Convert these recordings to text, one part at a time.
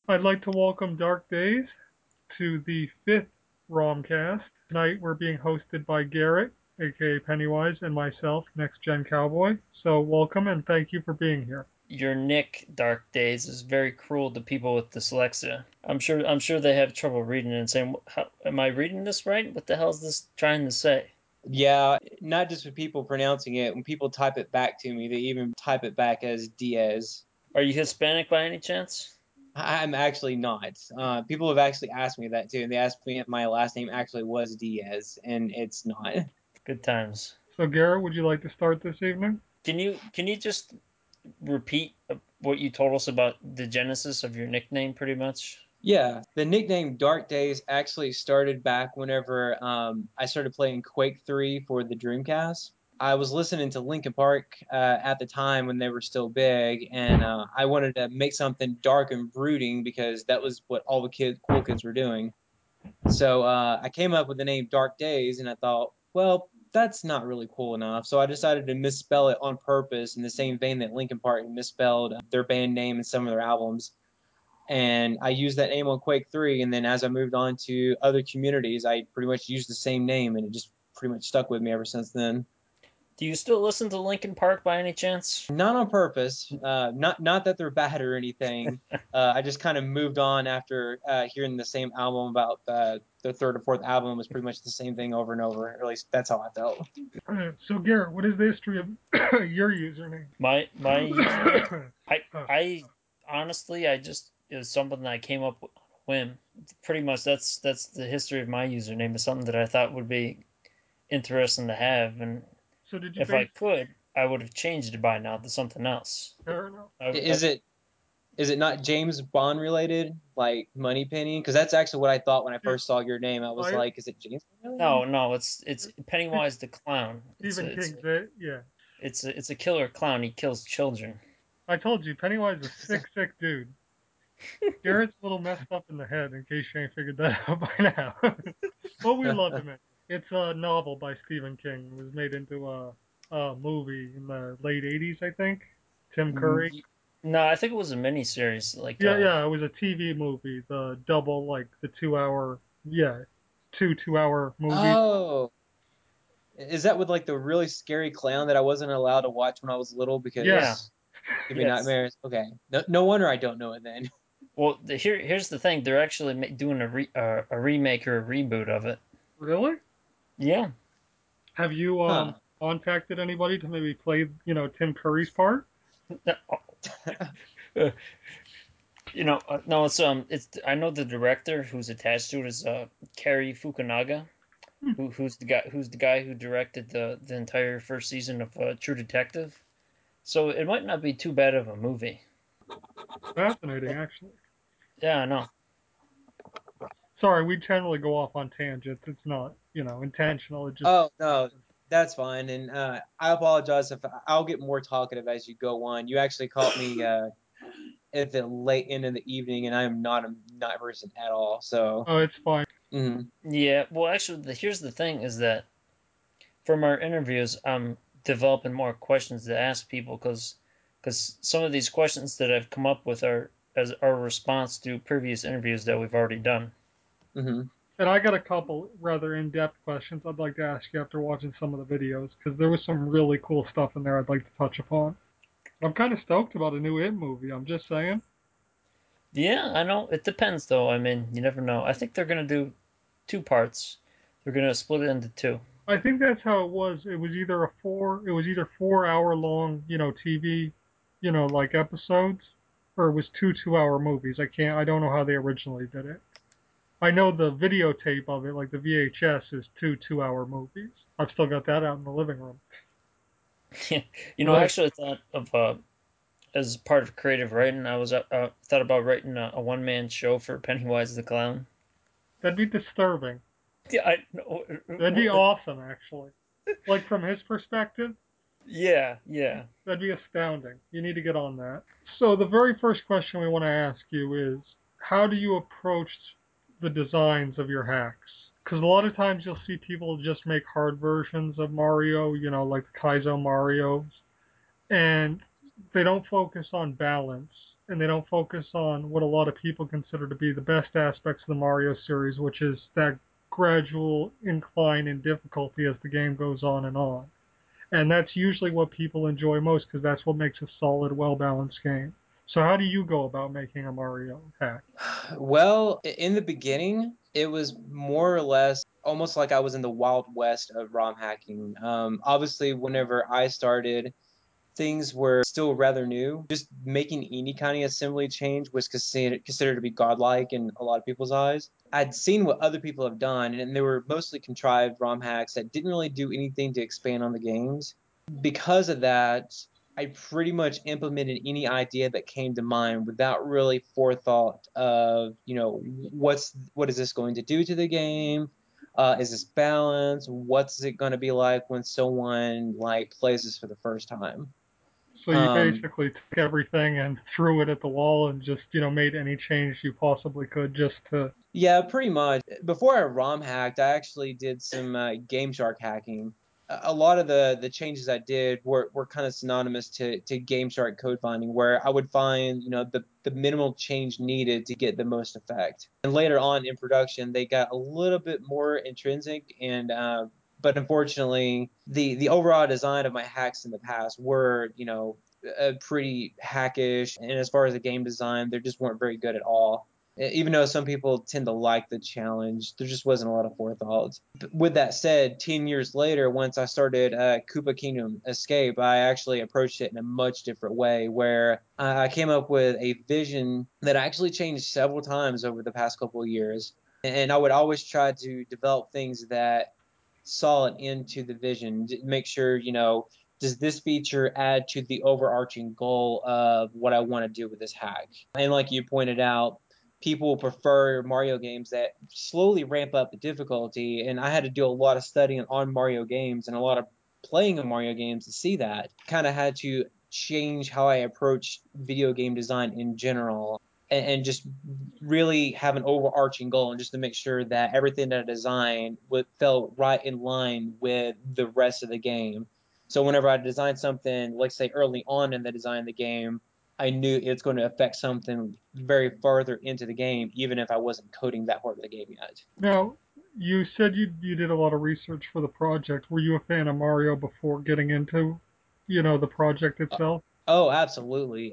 I'd like to welcome Dark Days to the fifth Romcast. Tonight we're being hosted by Garrett, aka Pennywise, and myself, Next Gen Cowboy. So welcome and thank you for being here. Your nick, Dark Days, is very cruel to people with dyslexia. I'm sure they have trouble reading it and saying, "Am I reading this right? What the hell is this trying to say?" Yeah, not just with people pronouncing it. When people type it back to me, they even type it back as Diaz. Are you Hispanic by any chance? I'm actually not. People have actually asked me that too, and they asked me if my last name actually was Diaz, and it's not. Good times. So Garrett, would you like to start this evening? Can you just repeat what you told us about the genesis of your nickname, pretty much? Yeah, the nickname Dark Days actually started back whenever I started playing Quake 3 for the Dreamcast. I was listening to Linkin Park at the time when they were still big, and I wanted to make something dark and brooding because that was what all the cool kids were doing. So I came up with the name Dark Days, and I thought, well, that's not really cool enough. So I decided to misspell it on purpose in the same vein that Linkin Park misspelled their band name in some of their albums. And I used that name on Quake 3, and then as I moved on to other communities, I pretty much used the same name, and it just pretty much stuck with me ever since then. Do you still listen to Linkin Park by any chance? Not on purpose, not that they're bad or anything. I just kind of moved on after hearing the same album about the third or fourth album was pretty much the same thing over and over. Or at least that's how I felt. So Garrett, what is the history of your username? My username. I Oh, I honestly I just it was something that I came up with on a whim. Pretty much that's the history of my username. Is something that I thought would be interesting to have, and so did you if I base? could, I would have changed it by now to something else. Fair enough. I, Is it not James Bond related, like Moneypenny? Because that's actually what I thought when I Yeah, first saw your name. I was I like, is it James Bond related? no, no, it's it's Pennywise the clown. Stephen King's it. Yeah, It's a killer clown. He kills children. I told you, Pennywise is a sick dude. Garrett's a little messed up in the head, in case you ain't figured that out by now. But we love him. It's a novel by Stephen King. It was made into a movie in the late '80s, I think. Tim Curry. No, I think it was a mini series. Like Yeah, it was a TV movie. The double, like the 2 hour, yeah, two-hour movies. Oh, is that with like the really scary clown that I wasn't allowed to watch when I was little Yeah, yeah, because give me yes. nightmares? Okay, no wonder I don't know it then. Well, here's the thing. They're actually doing a remake or a reboot of it. really? Yeah. Have you Huh. contacted anybody to maybe play, Tim Curry's part? No, it's I know the director who's attached to it is Cary Fukunaga, Hmm, who's the guy who directed the entire first season of True Detective. So it might not be too bad of a movie. fascinating, But actually. yeah, I know. Sorry, we generally go off on tangents. It's not, intentional. It just Oh no, happens. that's fine. And I apologize if I'll get more talkative as you go on. You actually caught me at the late end of the evening, and I am not a night person at all. So. Oh, it's fine. Mhm. Yeah, well, actually, here's the thing: is that from our interviews, I'm developing more questions to ask people because some of these questions that I've come up with are as our response to previous interviews that we've already done. Mhm. And I got a couple rather in-depth questions I'd like to ask you after watching some of the videos, because there was some really cool stuff in there I'd like to touch upon. I'm kind of stoked about a new It movie. I'm just saying. Yeah, I know. It depends, though. I mean, you never know. I think they're gonna do two parts. They're gonna split it into two. I think that's how it was. It was either 4 hour long, TV, like episodes, or it was two-hour movies. I don't know how they originally did it. I know the videotape of it, like the VHS, is two-hour movies. I've still got that out in the living room. I Like, actually thought of as part of creative writing, I was thought about writing a one man show for Pennywise the Clown. that'd be disturbing. Yeah, I know. That'd be awesome, actually. Like from his perspective, Yeah, yeah. that'd be astounding. You need to get on that. So the very first question we want to ask you is, how do you approach the designs of your hacks? Because a lot of times you'll see people just make hard versions of Mario, like the Kaizo Marios, and they don't focus on balance and they don't focus on what a lot of people consider to be the best aspects of the Mario series, which is that gradual incline in difficulty as the game goes on and on. And that's usually what people enjoy most because that's what makes a solid, well-balanced game. So how do you go about making a Mario hack? Well, in the beginning, it was more or less almost like I was in the wild west of ROM hacking. Obviously, whenever I started, things were still rather new. Just making any kind of assembly change was considered to be godlike in a lot of people's eyes. I'd seen what other people have done, and they were mostly contrived ROM hacks that didn't really do anything to expand on the games. Because of that, I pretty much implemented any idea that came to mind without really forethought of, what is this going to do to the game? Is this balanced? What's it going to be like when someone like plays this for the first time? So you Um, basically took everything and threw it at the wall and just, made any change you possibly could just to. yeah, pretty much. Before I ROM hacked, I actually did some Game Shark hacking. A lot of the changes I did were kind of synonymous to Game Shark code finding, where I would find, the minimal change needed to get the most effect. And later on in production, they got a little bit more intrinsic, and but unfortunately, the overall design of my hacks in the past were, pretty hackish. And as far as the game design, they just weren't very good at all. Even though some people tend to like the challenge, there just wasn't a lot of forethought. With that said, 10 years later, once I started Koopa Kingdom Escape, I actually approached it in a much different way, where I came up with a vision that actually changed several times over the past couple of years. And I would always try to develop things that saw it into the vision, make sure, does this feature add to the overarching goal of what I want to do with this hack? And like you pointed out, people prefer Mario games that slowly ramp up the difficulty. And I had to do a lot of studying on Mario games and a lot of playing of Mario games to see that. Kind of had to change how I approach video game design in general, and just really have an overarching goal, and just to make sure that everything that I designed felt right in line with the rest of the game. So whenever I design something, like say early on in the design of the game, I knew it's going to affect something very farther into the game, even if I wasn't coding that part of the game yet. Now, you said you did a lot of research for the project. Were you a fan of Mario before getting into, the project Uh, itself? Oh, absolutely.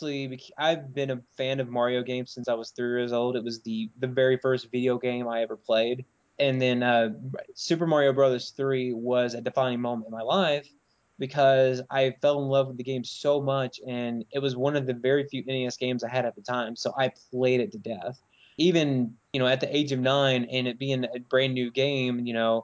I've been a fan of Mario games since I was 3 years old. It was the very first video game I ever played. And then Super Mario Brothers 3 was a defining moment in my life because I fell in love with the game so much, and it was one of the very few NES games I had at the time. So I played it to death. Even, at the age of 9 and it being a brand new game,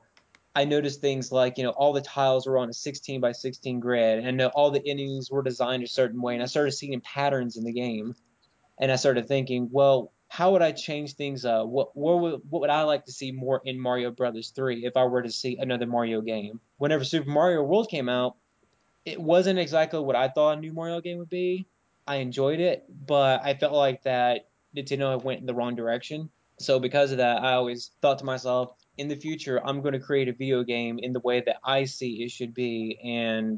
I noticed things like, all the tiles were on a 16 by 16 grid, and all the enemies were designed a certain way. And I started seeing patterns in the game, and I started thinking, well, how would I change things up? What would I like to see more in Mario Brothers 3 if I were to see another Mario game? Whenever Super Mario World came out, it wasn't exactly what I thought a new Mario game would be. I enjoyed it, but I felt like that Nintendo went in the wrong direction. So because of that, I always thought to myself, in the future, I'm going to create a video game in the way that I see it should be. And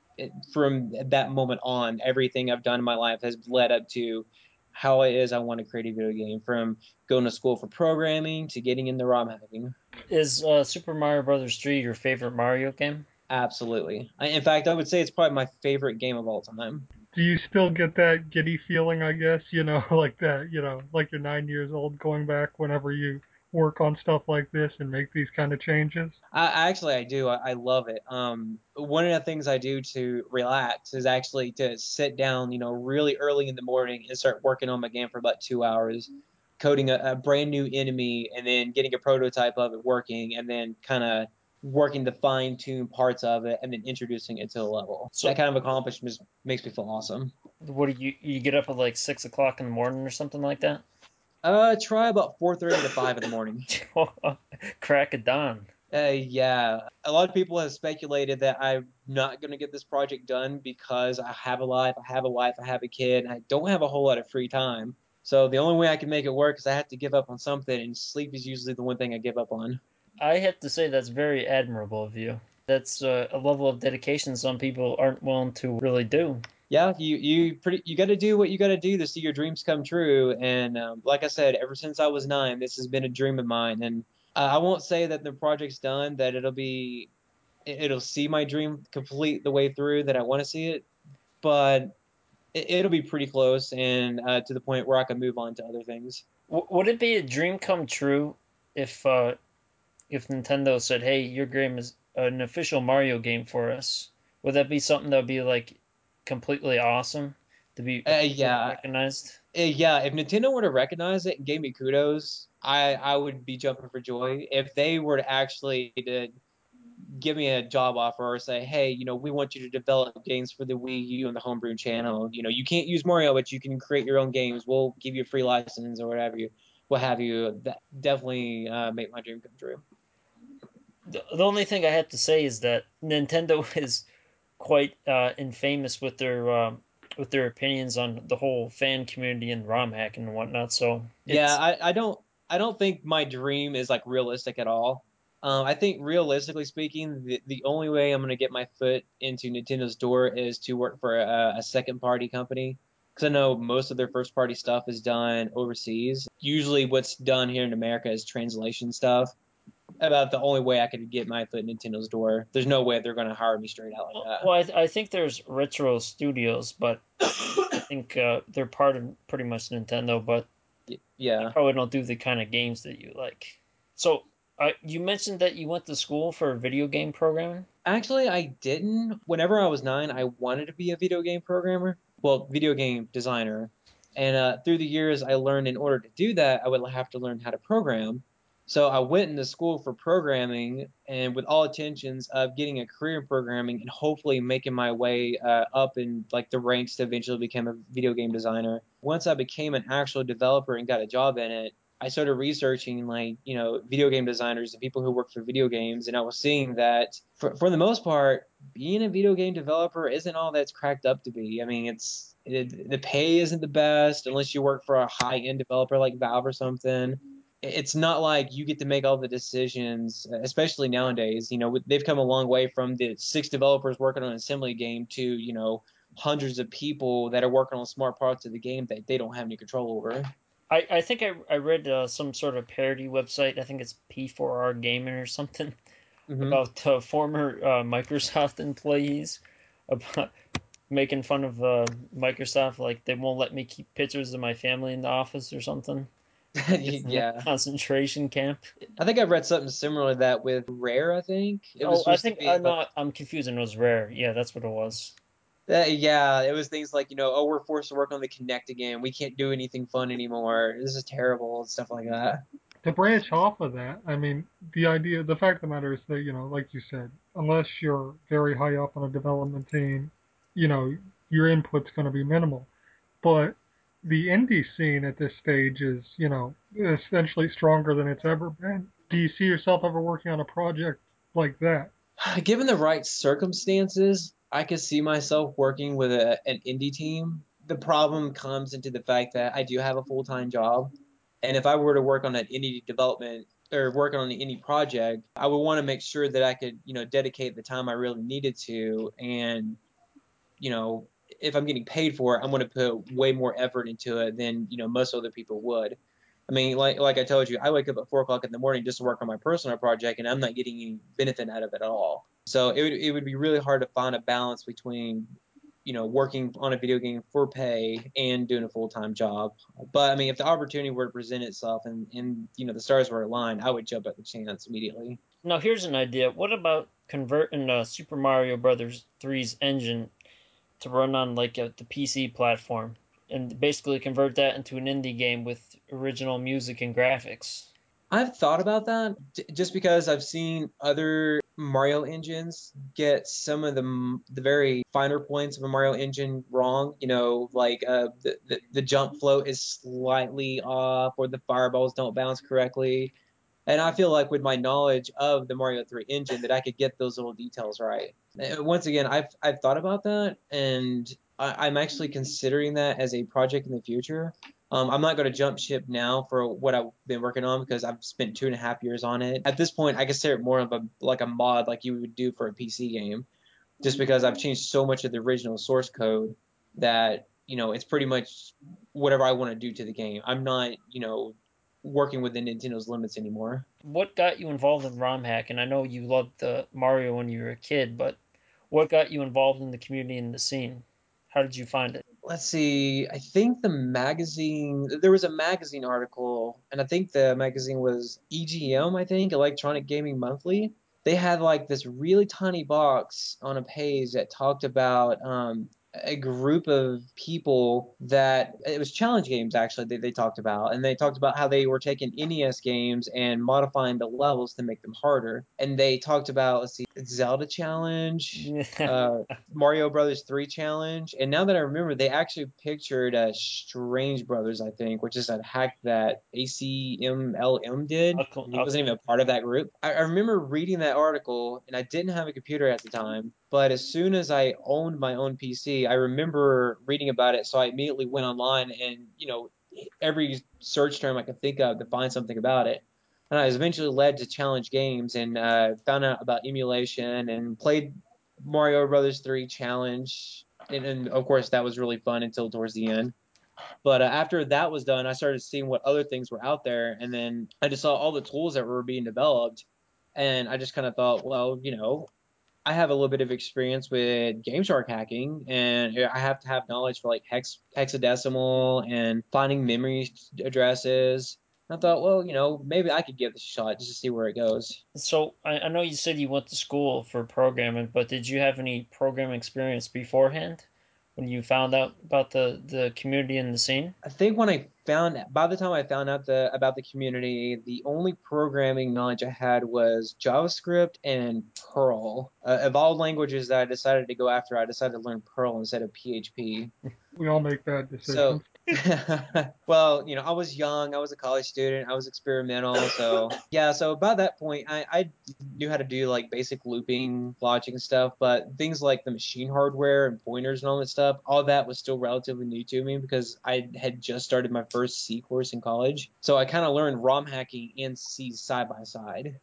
from that moment on, everything I've done in my life has led up to how it is I want to create a video game. From going to school for programming to getting into ROM hacking. Is Super Mario Brothers 3 your favorite Mario game? Absolutely. In fact, I would say it's probably my favorite game of all time. Do you still get that giddy feeling, I guess, like that, like you're 9 years old going back whenever you work on stuff like this and make these kind of changes? I do. I love it. One of the things I do to relax is actually to sit down, really early in the morning and start working on my game for about 2 hours, coding a brand new enemy, and then getting a prototype of it working, and then kind of working the fine tune parts of it, and then introducing it to the level. That So, kind of accomplishment makes me feel awesome. what do you get up at like 6 o'clock in the morning or something like that? Try about 4:30 to 5 in the morning. Crack of dawn. Yeah, a lot of people have speculated that I'm not going to get this project done because I have a life, I have a wife, I have a kid, and I don't have a whole lot of free time. So the only way I can make it work is I have to give up on something, and sleep is usually the one thing I give up on. I have to say that's very admirable of you. That's a level of dedication some people aren't willing to really do. Yeah, you got to do what you got to do to see your dreams come true. And like I said, ever since I was 9, this has been a dream of mine. And I won't say that the project's done, that it'll see my dream complete the way through that I want to see it, but it'll be pretty close and to the point where I can move on to other things. Would it be a dream come true if Nintendo said, "Hey, your game is an official Mario game for us"? Would that be something that would be like completely awesome to be officially Yeah, recognized? yeah. If Nintendo were to recognize it and gave me kudos, I would be jumping for joy. If they were to actually to give me a job offer or say, hey, we want you to develop games for the Wii U and the Homebrew channel. You can't use Mario, but you can create your own games. We'll give you a free license or what have you. That definitely make my dream come true. The only thing I have to say is that Nintendo is quite infamous with their opinions on the whole fan community and ROM hacking and whatnot. So Yeah, it's I don't think my dream is like realistic at all. I think realistically speaking, the only way I'm gonna get my foot into Nintendo's door is to work for a second party company. Because I know most of their first party stuff is done overseas. Usually, what's done here in America is translation stuff. About the only way I could get my foot in Nintendo's door. There's no way they're gonna hire me straight out like well, I think there's Retro Studios, but I that. think they're part of pretty much Nintendo, but they Yeah. probably don't do the kind of games that you like. So you mentioned that you went to school for video game programming. Actually, I didn't. Whenever I was 9, I wanted to be a video game programmer, well, video game designer. And through the years, I learned in order to do that, I would have to learn how to program. So I went into school for programming and with all intentions of getting a career in programming and hopefully making my way up in like the ranks to eventually become a video game designer. Once I became an actual developer and got a job in it, I started researching like, video game designers and people who work for video games, and I was seeing that for the most part, being a video game developer isn't all that's cracked up to be. I mean, the pay isn't the best unless you work for a high end developer like Valve or something. It's not like you get to make all the decisions, especially nowadays. They've come a long way from the 6 developers working on an assembly game to, hundreds of people that are working on smart parts of the game that they don't have any control over. I think I read some sort of parody website. I think it's P4R Gaming or something Hmm. about former Microsoft employees about making fun of Microsoft, like they won't let me keep pictures of my family in the office or something. It's in a Yeah. concentration camp. I think I've read something similar to that with Rare, I think. It was Oh, I supposed to think be like, no, I'm confusing. It was Rare. Yeah, that's what it was. yeah, it was things like, oh, we're forced to work on the Connect again. We can't do anything fun anymore. This is terrible, and stuff like that. To branch off of that, I mean, the fact of the matter is that, like you said, unless you're very high up on a development team, you know, your input's going to be minimal. But the indie scene at this stage is, essentially stronger than it's ever been. Do you see yourself ever working on a project like that? Given the right circumstances, I could see myself working with an indie team. The problem comes into the fact that I do have a full-time job. And if I were to work on an indie development or work on an indie project, I would want to make sure that I could, dedicate the time I really needed to. And, you know, if I'm getting paid for it, I'm going to put way more effort into it than, most other people would. I mean, like I told you, I wake up at 4 o'clock in the morning just to work on my personal project, and I'm not getting any benefit out of it at all. So it would be really hard to find a balance between, working on a video game for pay and doing a full time job. But I mean, if the opportunity were to present itself and the stars were aligned, I would jump at the chance immediately. Now here's an idea. What about converting Super Mario Brothers 3's engine to run on like the PC platform and basically convert that into an indie game with original music and graphics? I've thought about that just because I've seen other Mario engines get some of the very finer points of a Mario engine wrong. Like the jump float is slightly off, or the fireballs don't bounce correctly. And I feel like with my knowledge of the Mario 3 engine that I could get those little details right. Once again, I've thought about that, and I'm actually considering that as a project in the future. I'm not going to jump ship now for what I've been working on because I've spent 2.5 years on it. At this point, I consider it more of a mod like you would do for a PC game, just because I've changed so much of the original source code. that, it's pretty much whatever I want to do to the game. I'm not, working within Nintendo's limits anymore. What got you involved in ROM hacking? I know you loved Mario when you were a kid, but what got you involved in the community and the scene? How did you find it? Let's see. I think there was a magazine article, and I think the magazine was EGM, I think, Electronic Gaming Monthly. They had like this really tiny box on a page that talked about a group of people that it was challenge games actually they talked about, and they talked about how they were taking NES games and modifying the levels to make them harder. And they talked about, let's see, Zelda challenge, Mario Brothers 3 challenge. And now that I remember, they actually pictured Strange Brothers, I think, which is a hack that ACMLM did. He wasn't even a part of that group. I remember reading that article, and I didn't have a computer at the time. But as soon as I owned my own PC, I remember reading about it. So I immediately went online and, every search term I could think of to find something about it. And I was eventually led to Challenge Games and found out about emulation and played Mario Brothers 3 Challenge. And of course, that was really fun until towards the end. But after that was done, I started seeing what other things were out there. And then I just saw all the tools that were being developed. And I just kind of thought, well, I have a little bit of experience with GameShark hacking, and I have to have knowledge for like hexadecimal and finding memory addresses. I thought, well, maybe I could give this a shot just to see where it goes. So I know you said you went to school for programming, but did you have any programming experience beforehand when you found out about the community and the scene? I think by the time I found out about the community, the only programming knowledge I had was JavaScript and Perl. Of all languages that I decided to go after, I decided to learn Perl instead of PHP. We all make bad So, decisions. well, I was young, I was a college student, I was experimental. So, yeah, so by that point, I knew how to do like basic looping, logic and stuff, but things like the machine hardware and pointers and all that stuff, all that was still relatively new to me because I had just started my first C course in college. So I kind of learned ROM hacking and C side by side.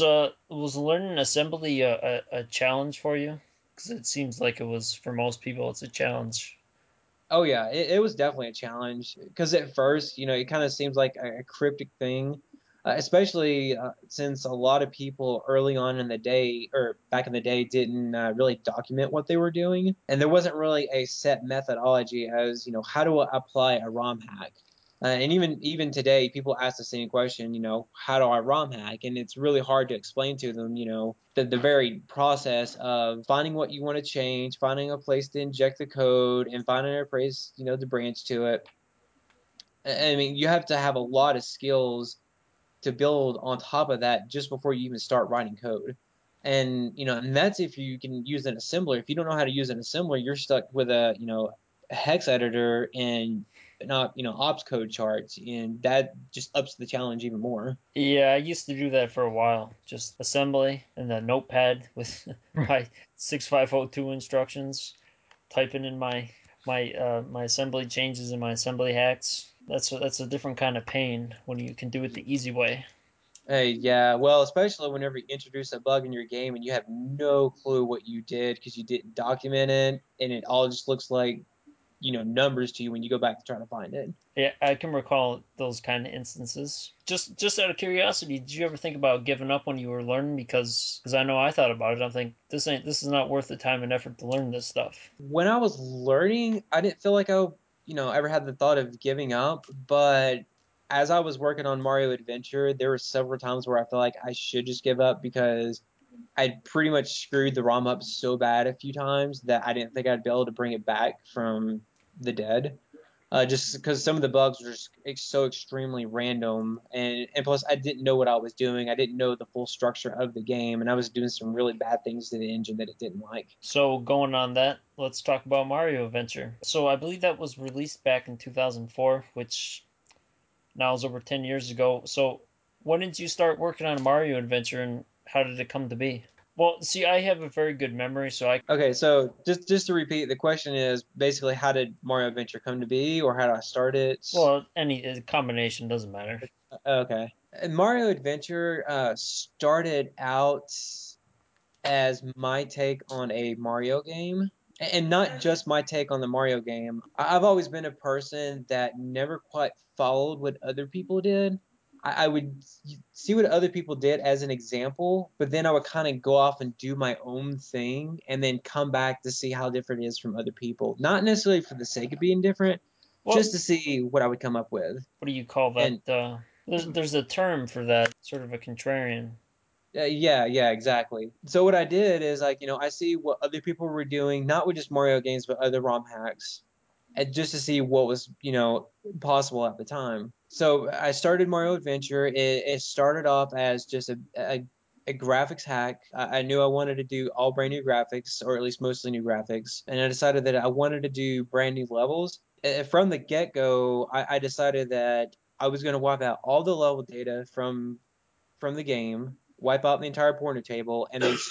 Was learning assembly a challenge for you? Because it seems like it was for most people. It's a challenge. Oh yeah, it was definitely a challenge because at first, it kind of seems like a cryptic thing, especially since a lot of people early on in the day or back in the day didn't really document what they were doing, and there wasn't really a set methodology as how to apply a ROM hack. And even today, people ask the same question, how do I ROM hack? And it's really hard to explain to them, the very process of finding what you want to change, finding a place to inject the code, and finding a place, to branch to it. I mean, you have to have a lot of skills to build on top of that just before you even start writing code. And that's if you can use an assembler. If you don't know how to use an assembler, you're stuck with a hex editor and not, ops code charts, and that just ups the challenge even more. Yeah, I used to do that for a while. Just assembly and the notepad with my 6502 instructions, typing in my assembly changes and my assembly hacks. That's a different kind of pain when you can do it the easy way. Hey, yeah, well, especially whenever you introduce a bug in your game and you have no clue what you did because you didn't document it, and it all just looks like, numbers to you when you go back to try to find it. Yeah, I can recall those kind of instances. Just out of curiosity, did you ever think about giving up when you were learning? Because I know I thought about it. I think this is not worth the time and effort to learn this stuff. When I was learning, I didn't feel like I, ever had the thought of giving up, but as I was working on Mario Adventure, there were several times where I felt like I should just give up because I'd pretty much screwed the ROM up so bad a few times that I didn't think I'd be able to bring it back from the dead. Just because some of the bugs were just so extremely random, and plus I didn't know what I was doing. I didn't know the full structure of the game, and I was doing some really bad things to the engine that it didn't like. So going on that, let's talk about Mario Adventure. So I believe that was released back in 2004, which now is over 10 years ago. So when did you start working on Mario Adventure and how did it come to be? Well, see, I have a very good memory, so I Okay, so just to repeat, the question is basically how did Mario Adventure come to be, or how did I start it? well, any combination doesn't matter. Okay, and Mario Adventure started out as my take on a Mario game. And not just my take on the Mario game. I've always been a person that never quite followed what other people did. I would see what other people did as an example, but then I would kind of go off and do my own thing and then come back to see how different it is from other people. Not necessarily for the sake of being different, Well, just to see what I would come up with. what do you call that? And There's a term for that, sort of a contrarian. yeah, exactly. So what I did is like, I see what other people were doing, not with just Mario games, but other ROM hacks, and just to see what was, possible at the time. So I started Mario Adventure. It started off as just a graphics hack. I knew I wanted to do all brand new graphics, or at least mostly new graphics, and I decided that I wanted to do brand new levels. From the get-go, I decided that I was going to wipe out all the level data from the game, wipe out the entire pointer table, and then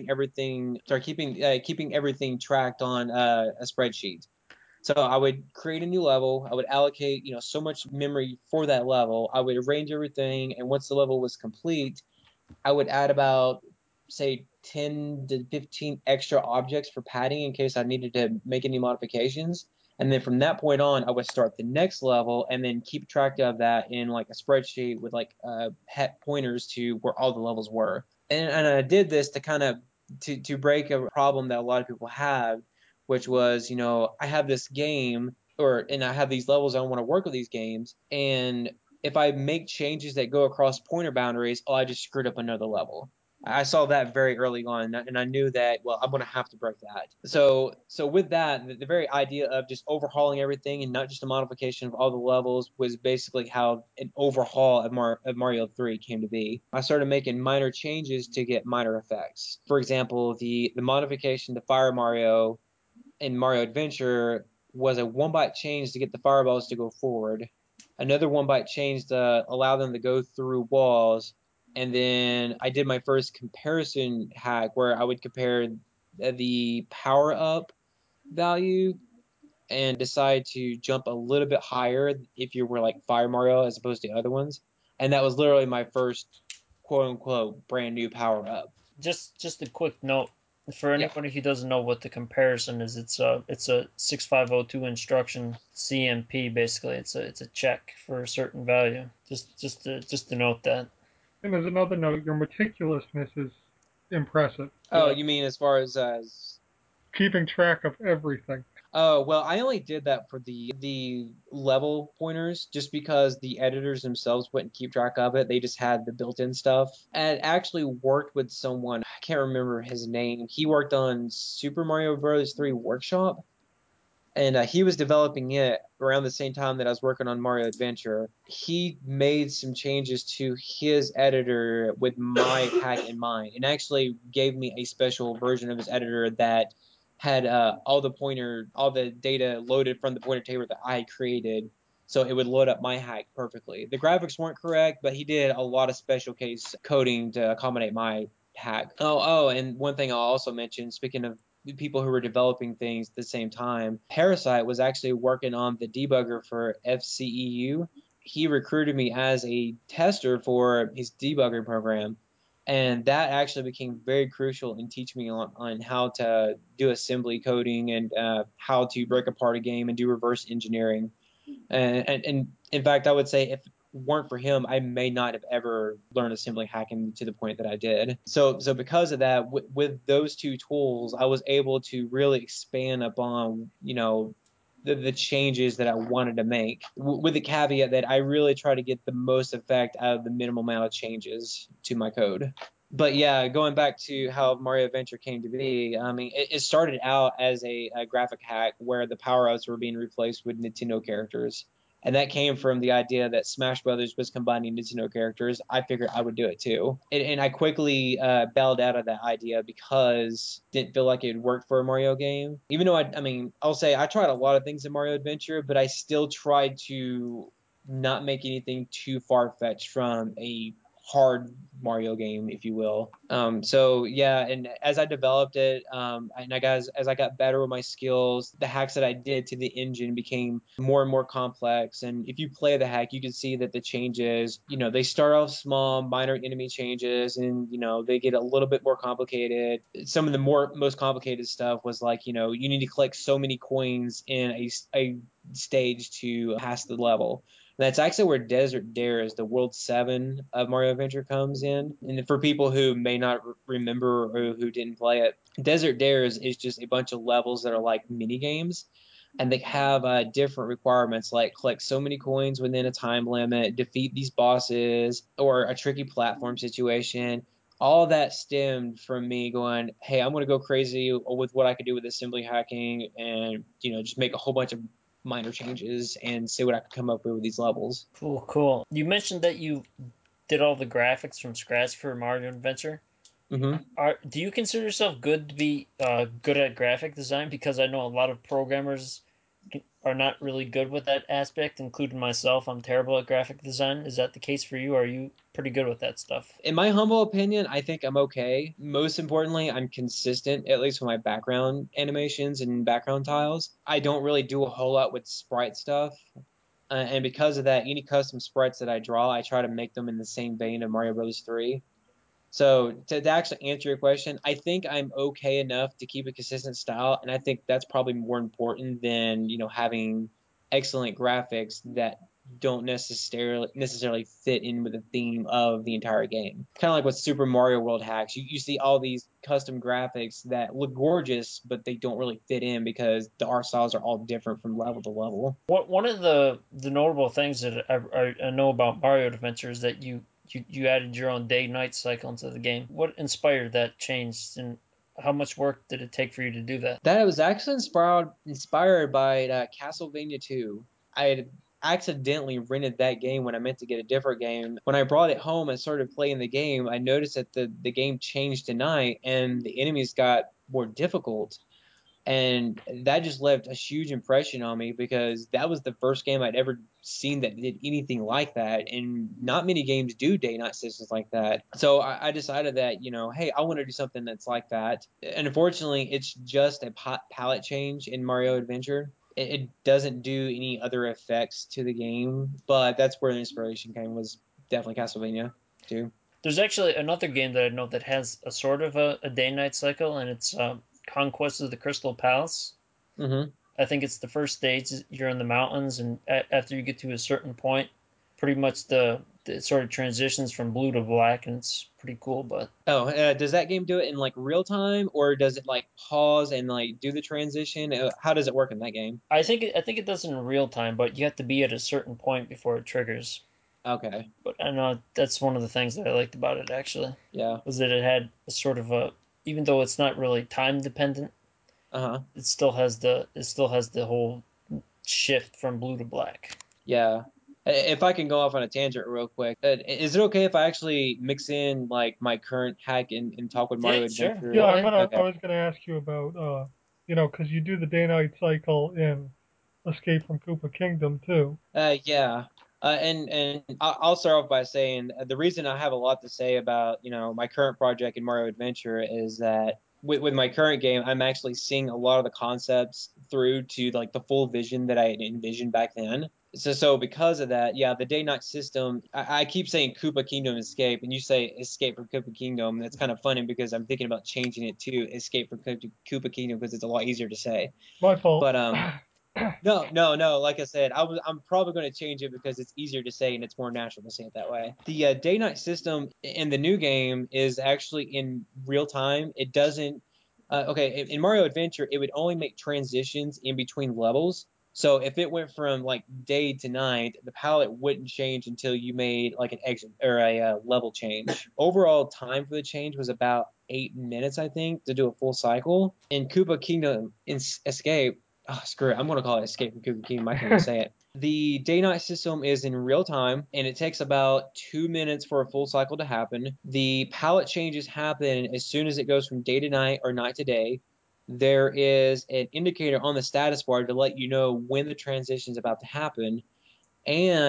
keeping everything tracked on a spreadsheet. So I would create a new level. I would allocate, so much memory for that level. I would arrange everything, and once the level was complete, I would add about, say, 10 to 15 extra objects for padding in case I needed to make any modifications. And then from that point on, I would start the next level and then keep track of that in like a spreadsheet with like pet pointers to where all the levels were. And I did this to kind of to break a problem that a lot of people have, which was, I have this game and I have these levels. I want to work with these games, and if I make changes that go across pointer boundaries, I just screwed up another level. I saw that very early on, and I knew that, well, I'm going to have to break that. So with that, the very idea of just overhauling everything and not just a modification of all the levels was basically how an overhaul of Mario 3 came to be. I started making minor changes to get minor effects. For example, the modification to Fire Mario in Mario Adventure was a one byte change to get the fireballs to go forward, another one byte change to allow them to go through walls, and then I did my first comparison hack where I would compare the power up value and decide to jump a little bit higher if you were like Fire Mario as opposed to other ones. And that was literally my first quote unquote brand new power up. Just a quick note for Yeah. anybody who doesn't know what the comparison is. It's a 6502 instruction CMP basically. It's a check for a certain value. Just to note that. And as another note, your meticulousness is impressive. Oh, Yeah. you mean as far as Keeping track of everything. Oh, well, I only did that for the level pointers just because the editors themselves wouldn't keep track of it. They just had the built-in stuff. And actually worked with someone, I can't remember his name. He worked on Super Mario Bros. 3 Workshop, and he was developing it around the same time that I was working on Mario Adventure. He made some changes to his editor with my hack in mind, and actually gave me a special version of his editor that had all the data loaded from the pointer table that I created. So it would load up my hack perfectly. The graphics weren't correct, but he did a lot of special case coding to accommodate my hack. And one thing I'll also mention, speaking of people who were developing things at the same time. Parasite was actually working on the debugger for FCEU. He recruited me as a tester for his debugging program. And that actually became very crucial in teaching me on how to do assembly coding and how to break apart a game and do reverse engineering. And in fact, I would say if it weren't for him, I may not have ever learned assembly hacking to the point that I did. So because of that, with those two tools, I was able to really expand upon, the changes that I wanted to make, with the caveat that I really try to get the most effect out of the minimal amount of changes to my code. But yeah, going back to how Mario Adventure came to be, I mean, it started out as a graphic hack where the power ups were being replaced with Nintendo characters. And that came from the idea that Smash Brothers was combining Nintendo characters. I figured I would do it too. And I quickly bailed out of that idea because it didn't feel like it worked for a Mario game. Even though I mean, I'll say I tried a lot of things in Mario Adventure, but I still tried to not make anything too far fetched from a hard Mario game, if you will. So yeah, and as I developed it, and as I got better with my skills, the hacks that I did to the engine became more and more complex. And if you play the hack, you can see that the changes, they start off small, minor enemy changes, and they get a little bit more complicated. Some of the most complicated stuff was like, you need to collect so many coins in a stage to pass the level. That's actually where Desert Dares, the World 7 of Mario Adventure, comes in. And for people who may not remember or who didn't play it, Desert Dares is just a bunch of levels that are like mini games. And they have different requirements like collect so many coins within a time limit, defeat these bosses, or a tricky platform situation. All that stemmed from me going, hey, I'm going to go crazy with what I could do with assembly hacking and, just make a whole bunch of minor changes and see what I could come up with these levels. Cool, cool. You mentioned that you did all the graphics from scratch for Mario Adventure. Mm-hmm. Do you consider yourself good to be good at graphic design? Because I know a lot of programmers are not really good with that aspect, including myself. I'm terrible at graphic design. Is that the case for you? Or are you pretty good with that stuff? In my humble opinion, I think I'm okay. Most importantly, I'm consistent, at least with my background animations and background tiles. I don't really do a whole lot with sprite stuff. And because of that, any custom sprites that I draw, I try to make them in the same vein of Mario Bros. 3. So to actually answer your question, I think I'm okay enough to keep a consistent style, and I think that's probably more important than having excellent graphics that don't necessarily fit in with the theme of the entire game. Kind of like with Super Mario World hacks, you see all these custom graphics that look gorgeous, but they don't really fit in because the art styles are all different from level to level. One of the notable things that I know about Mario Adventure is that you added your own day-night cycle into the game. What inspired that change, and how much work did it take for you to do that? That was actually inspired by Castlevania 2. I had accidentally rented that game when I meant to get a different game. When I brought it home and started playing the game, I noticed that the game changed to night and the enemies got more difficult. And that just left a huge impression on me because that was the first game I'd ever seen that did anything like that. And not many games do day night systems like that. So I decided that, hey, I want to do something that's like that. And unfortunately, it's just a palette change in Mario Adventure. It doesn't do any other effects to the game, but that's where the inspiration came, was definitely Castlevania too. There's actually another game that I know that has a sort of a day-night cycle, and it's Conquest of the Crystal Palace. Mm-hmm. I think it's the first stage. You're in the mountains, and after you get to a certain point, pretty much the sort of transitions from blue to black, and it's pretty cool. But Oh, does that game do it in like real time, or does it like pause and like do the transition? How does it work in that game? I think it does in real time, but you have to be at a certain point before it triggers. Okay, But I know that's one of the things that I liked about it actually, yeah, was that it had a sort of a, even though it's not really time dependent, uh-huh, it still has the whole shift from blue to black. yeah. If I can go off on a tangent real quick, is it okay if I actually mix in like my current hack and talk with Yeah, Mario sure. Yeah, Adventure? Go ahead. I Okay, was gonna ask you about because you do the day-night cycle in Escape from Koopa Kingdom too. yeah. And I'll start off by saying the reason I have a lot to say about my current project in Mario Adventure is that with my current game, I'm actually seeing a lot of the concepts through to like the full vision that I envisioned back then. So because of that, yeah, the day night system. I keep saying Koopa Kingdom Escape, and you say Escape from Koopa Kingdom. That's kind of funny because I'm thinking about changing it to Escape from Koopa Kingdom because it's a lot easier to say. My fault. But no, no, no. Like I said, I'm probably going to change it because it's easier to say and it's more natural to say it that way. The day night system in the new game is actually in real time. It doesn't. Okay, in Mario Adventure, it would only make transitions in between levels. So if it went from like day to night, the palette wouldn't change until you made like an exit or a level change. Overall time for the change was about 8 minutes, I think, to do a full cycle. In Koopa Kingdom Escape, oh, screw it. I'm going to call it Escape from Koopa Kingdom. I can't even say it. The day night system is in real time and it takes about 2 minutes for a full cycle to happen. The palette changes happen as soon as it goes from day to night or night to day. There is an indicator on the status bar to let you know when the transition is about to happen. And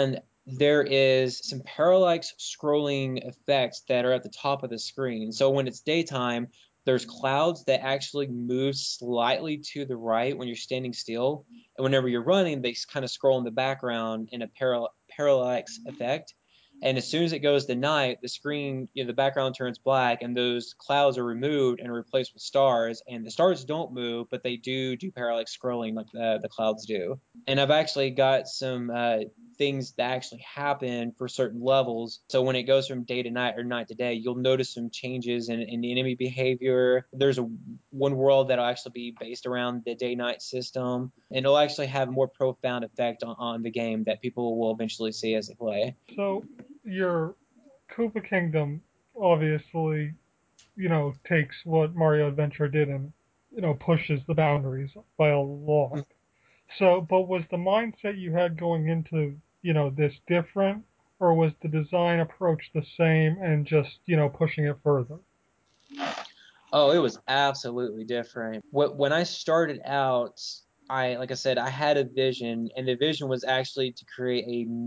there is some parallax scrolling effects that are at the top of the screen. So when it's daytime, there's clouds that actually move slightly to the right when you're standing still. And whenever you're running, they kind of scroll in the background in a parallax effect. And as soon as it goes to night, the screen, the background turns black, and those clouds are removed and replaced with stars. And the stars don't move, but they do parallax scrolling like the clouds do. And I've actually got some things that actually happen for certain levels. So when it goes from day to night or night to day, you'll notice some changes in the enemy behavior. There's one world that'll actually be based around the day-night system, and it'll actually have a more profound effect on the game that people will eventually see as they play. So your Koopa Kingdom obviously, takes what Mario Adventure did and, pushes the boundaries by a lot. So, but was the mindset you had going into, this different, or was the design approach the same and just, pushing it further? Oh, it was absolutely different. When I started out, like I said, I had a vision, and the vision was actually to create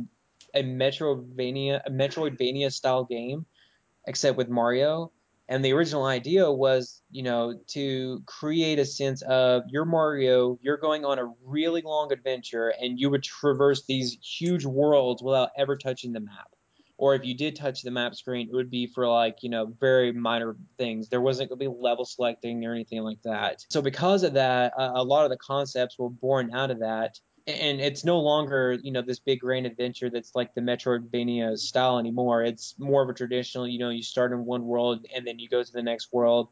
a Metroidvania style game, except with Mario. And the original idea was, to create a sense of you're Mario, you're going on a really long adventure, and you would traverse these huge worlds without ever touching the map. Or if you did touch the map screen, it would be for like, very minor things. There wasn't going to be level selecting or anything like that. So because of that, a lot of the concepts were born out of that, and it's no longer this big grand adventure that's like the Metroidvania style anymore. It's more of a traditional, you start in one world and then you go to the next world.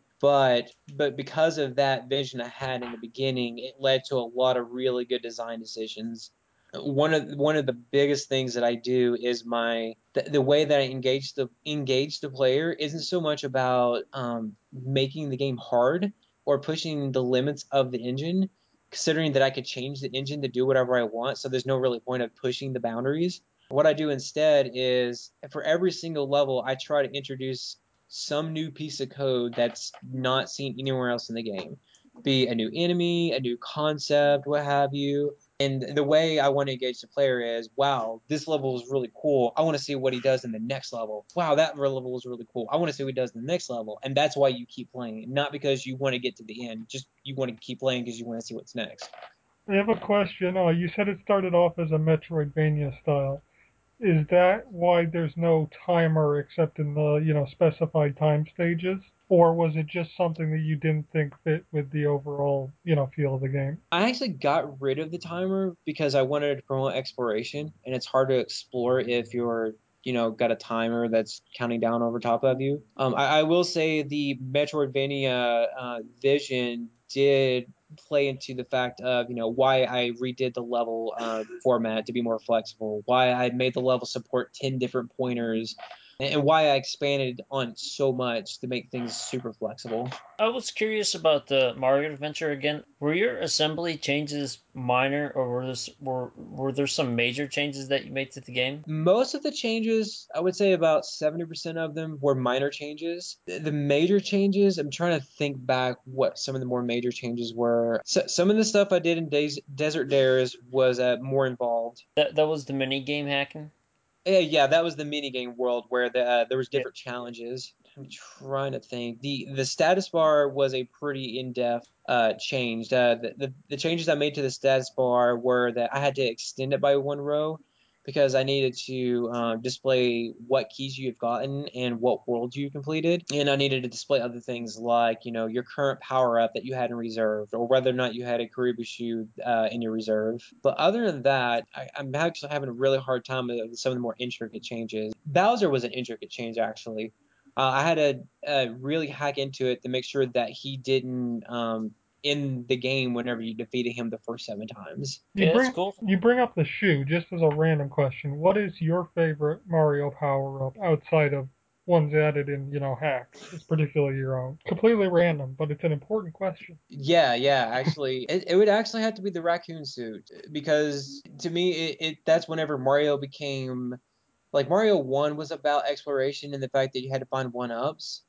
But because of that vision I had in the beginning, it led to a lot of really good design decisions. One of the biggest things that I do is the way that I engage the player isn't so much about making the game hard or pushing the limits of the engine, considering that I could change the engine to do whatever I want, so there's no really point of pushing the boundaries. What I do instead is for every single level, I try to introduce some new piece of code that's not seen anywhere else in the game. Be a new enemy, a new concept, what have you. And the way I want to engage the player is, wow, this level is really cool. I want to see what he does in the next level. Wow, that level is really cool. I want to see what he does in the next level. And that's why you keep playing, not because you want to get to the end. Just you want to keep playing because you want to see what's next. I have a question. You said it started off as a Metroidvania style. Is that why there's no timer except in the, specified time stages? Or was it just something that you didn't think fit with the overall, feel of the game? I actually got rid of the timer because I wanted to promote exploration, and it's hard to explore if you're, got a timer that's counting down over top of you. I will say the Metroidvania vision did play into the fact of, why I redid the level format to be more flexible, why I made the level support 10 different pointers, and why I expanded on so much to make things super flexible. I was curious about the Mario Adventure again. Were your assembly changes minor, or were there some major changes that you made to the game? Most of the changes, I would say about 70% of them were minor changes. The major changes, I'm trying to think back what some of the more major changes were. So, some of the stuff I did in Desert Dares was more involved. That was the mini game hacking. Yeah, that was the minigame world where there was Yeah. different challenges. I'm trying to think. The status bar was a pretty in-depth change. The changes I made to the status bar were that I had to extend it by one row because I needed to display what keys you've gotten and what worlds you completed, and I needed to display other things like your current power up that you had in reserve, or whether or not you had a Karibu shoe in your reserve. But other than that, I'm actually having a really hard time with some of the more intricate changes. Bowser was an intricate change actually. I had to really hack into it to make sure that he didn't in the game whenever you defeated him the first 7 times. You Okay, that's bring cool. you bring up the shoe just as a random question. What is your favorite Mario power up outside of ones added in, hacks? It's particularly your own. Completely random, but it's an important question. Yeah, actually, it would actually have to be the raccoon suit because to me, that's whenever Mario became like Mario 1 was about exploration and the fact that you had to find one ups.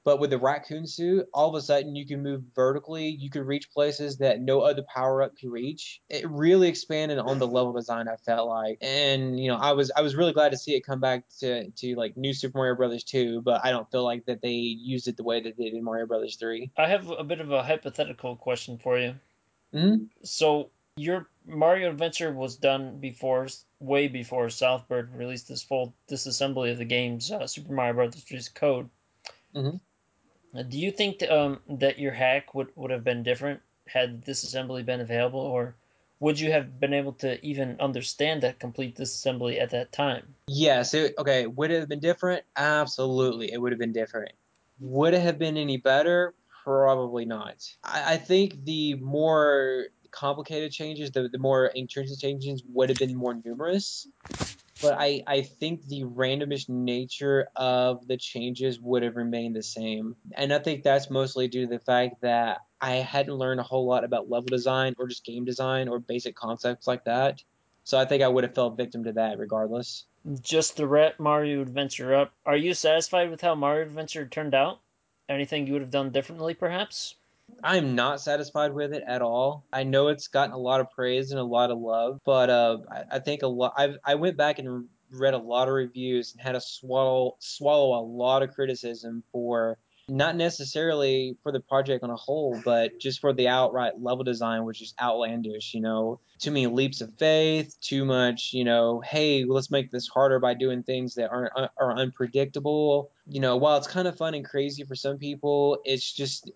But with the raccoon suit, all of a sudden you can move vertically. You can reach places that no other power up can reach. It really expanded on the level design, I felt like. And I was really glad to see it come back to like New Super Mario Brothers 2, but I don't feel like that they used it the way that they did in Mario Brothers 3. I have a bit of a hypothetical question for you. Hmm. So your Mario Adventure was done before, way before Southbird released this full disassembly of the game's Super Mario Bros. 3's code. Hmm. Do you think that your hack would have been different had disassembly been available, or would you have been able to even understand that complete disassembly at that time? Yes. Okay. Would it have been different? Absolutely, it would have been different. Would it have been any better? Probably not. I think the more complicated changes, the more intrinsic changes would have been more numerous. But I think the randomish nature of the changes would have remained the same. And I think that's mostly due to the fact that I hadn't learned a whole lot about level design or just game design or basic concepts like that. So I think I would have fell victim to that regardless. Just to wrap Mario Adventure up, are you satisfied with how Mario Adventure turned out? Anything you would have done differently, perhaps? I'm not satisfied with it at all. I know it's gotten a lot of praise and a lot of love, but I think a lot. I went back and read a lot of reviews and had to swallow a lot of criticism for not necessarily for the project on a whole, but just for the outright level design, which is outlandish. Too many leaps of faith, too much. Hey, let's make this harder by doing things that are unpredictable. While it's kind of fun and crazy for some people, it's just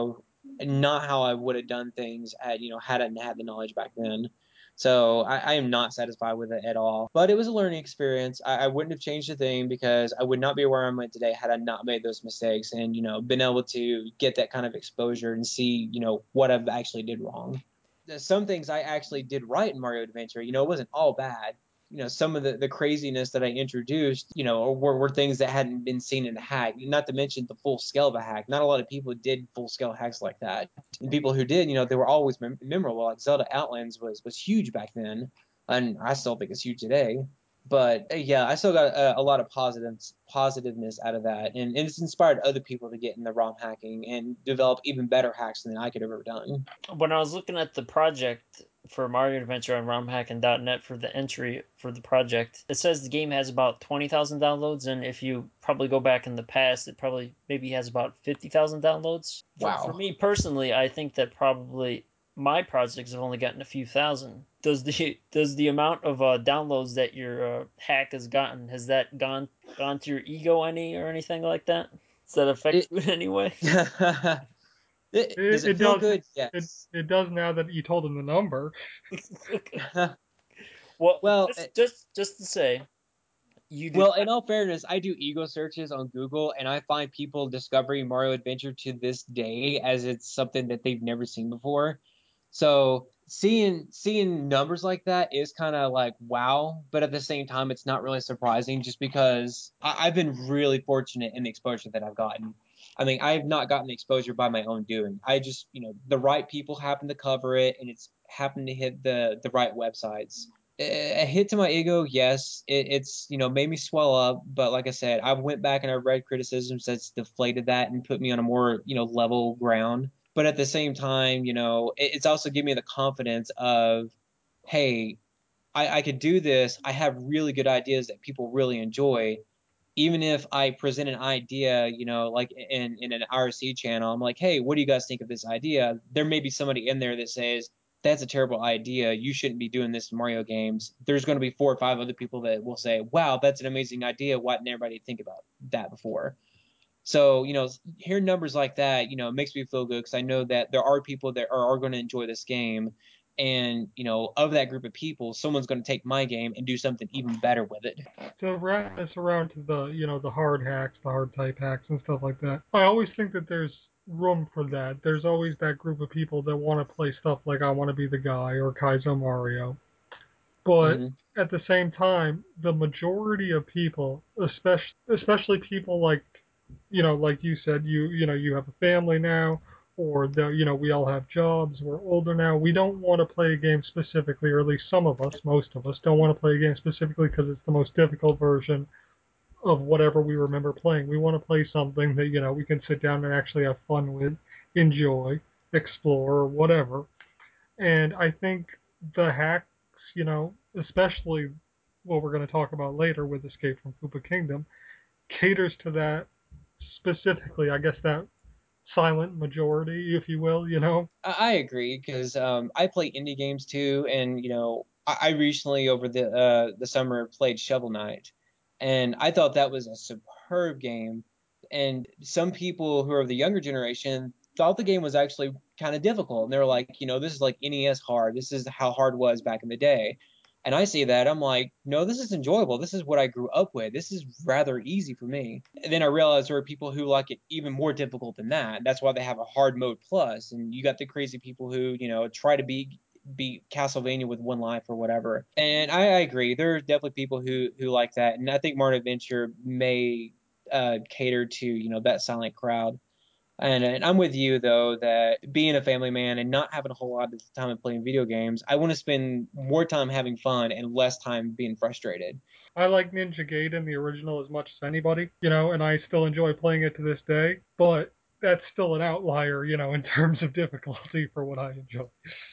not how I would have done things had I had the knowledge back then. So I am not satisfied with it at all. But it was a learning experience. I wouldn't have changed a thing because I would not be where I'm at today had I not made those mistakes and been able to get that kind of exposure and see what I've actually did wrong. Some things I actually did right in Mario Adventure. It wasn't all bad. Some of the craziness that I introduced, were things that hadn't been seen in a hack. Not to mention the full scale of a hack. Not a lot of people did full scale hacks like that. And people who did, they were always memorable. Like Zelda Outlands was huge back then, and I still think it's huge today. But yeah, I still got a lot of positiveness out of that, and it's inspired other people to get in the ROM hacking and develop even better hacks than I could have ever done. When I was looking at the project for Mario Adventure on ROMHacking.net for the entry for the project, it says the game has about 20,000 downloads, and if you probably go back in the past, it probably maybe has about 50,000 downloads. For Wow. me personally, I think that probably my projects have only gotten a few thousand. Does the amount of downloads that your hack has gotten, has that gone to your ego any or anything like that? Does that affect It, you in any way? does It, it it feel does good? it Yes. it does now that you told him the number. Well, well, just to say, you do Well, in not. all fairness, I do ego searches on Google and I find people discovering Mario Adventure to this day as it's something that they've never seen before. So seeing numbers like that is kind of like wow, but at the same time, it's not really surprising just because I've been really fortunate in the exposure that I've gotten. I mean, I have not gotten the exposure by my own doing. I just, the right people happen to cover it, and it's happened to hit the right websites. A hit to my ego, yes. It's made me swell up, but like I said, I went back and I read criticisms that's deflated that and put me on a more level ground. But at the same time, it's also given me the confidence of, hey, I could do this. I have really good ideas that people really enjoy. Even if I present an idea, like in an RC channel, I'm like, hey, what do you guys think of this idea? There may be somebody in there that says, that's a terrible idea. You shouldn't be doing this in Mario games. There's going to be 4 or 5 other people that will say, wow, that's an amazing idea. Why didn't everybody think about that before? So, hearing numbers like that, it makes me feel good because I know that there are people that are going to enjoy this game. And, of that group of people, someone's going to take my game and do something even better with it. To wrap this around to the hard hacks, the hard type hacks and stuff like that. I always think that there's room for that. There's always that group of people that want to play stuff like I Want to Be the Guy or Kaizo Mario. But Hmm. at the same time, the majority of people, especially people like, like you said, you have a family now, or we all have jobs, we're older now. We don't want to play a game specifically, or at least some of us, most of us, don't want to play a game specifically because it's the most difficult version, of whatever we remember playing. We want to play something that, we can sit down and actually have fun with, enjoy, explore, or whatever. And I think the hacks, especially what we're going to talk about later with Escape from Koopa Kingdom, caters to that specifically. I guess that silent majority, if you will. I agree because I play indie games too, and I recently over the summer played Shovel Knight, and I thought that was a superb game. And some people who are of the younger generation thought the game was actually kind of difficult, and they're like, this is like NES hard. This is how hard it was back in the day. And I see that, I'm like, no, this is enjoyable. This is what I grew up with. This is rather easy for me. And then I realized there are people who like it even more difficult than that. That's why they have a hard mode plus. And you got the crazy people who, try to beat Castlevania with one life or whatever. And I agree. There are definitely people who like that. And I think Mario Adventure may cater to, that silent crowd. And I'm with you though that being a family man and not having a whole lot of time of playing video games, I want to spend more time having fun and less time being frustrated. I like Ninja Gaiden, the original, as much as anybody, and I still enjoy playing it to this day, but that's still an outlier, in terms of difficulty for what I enjoy.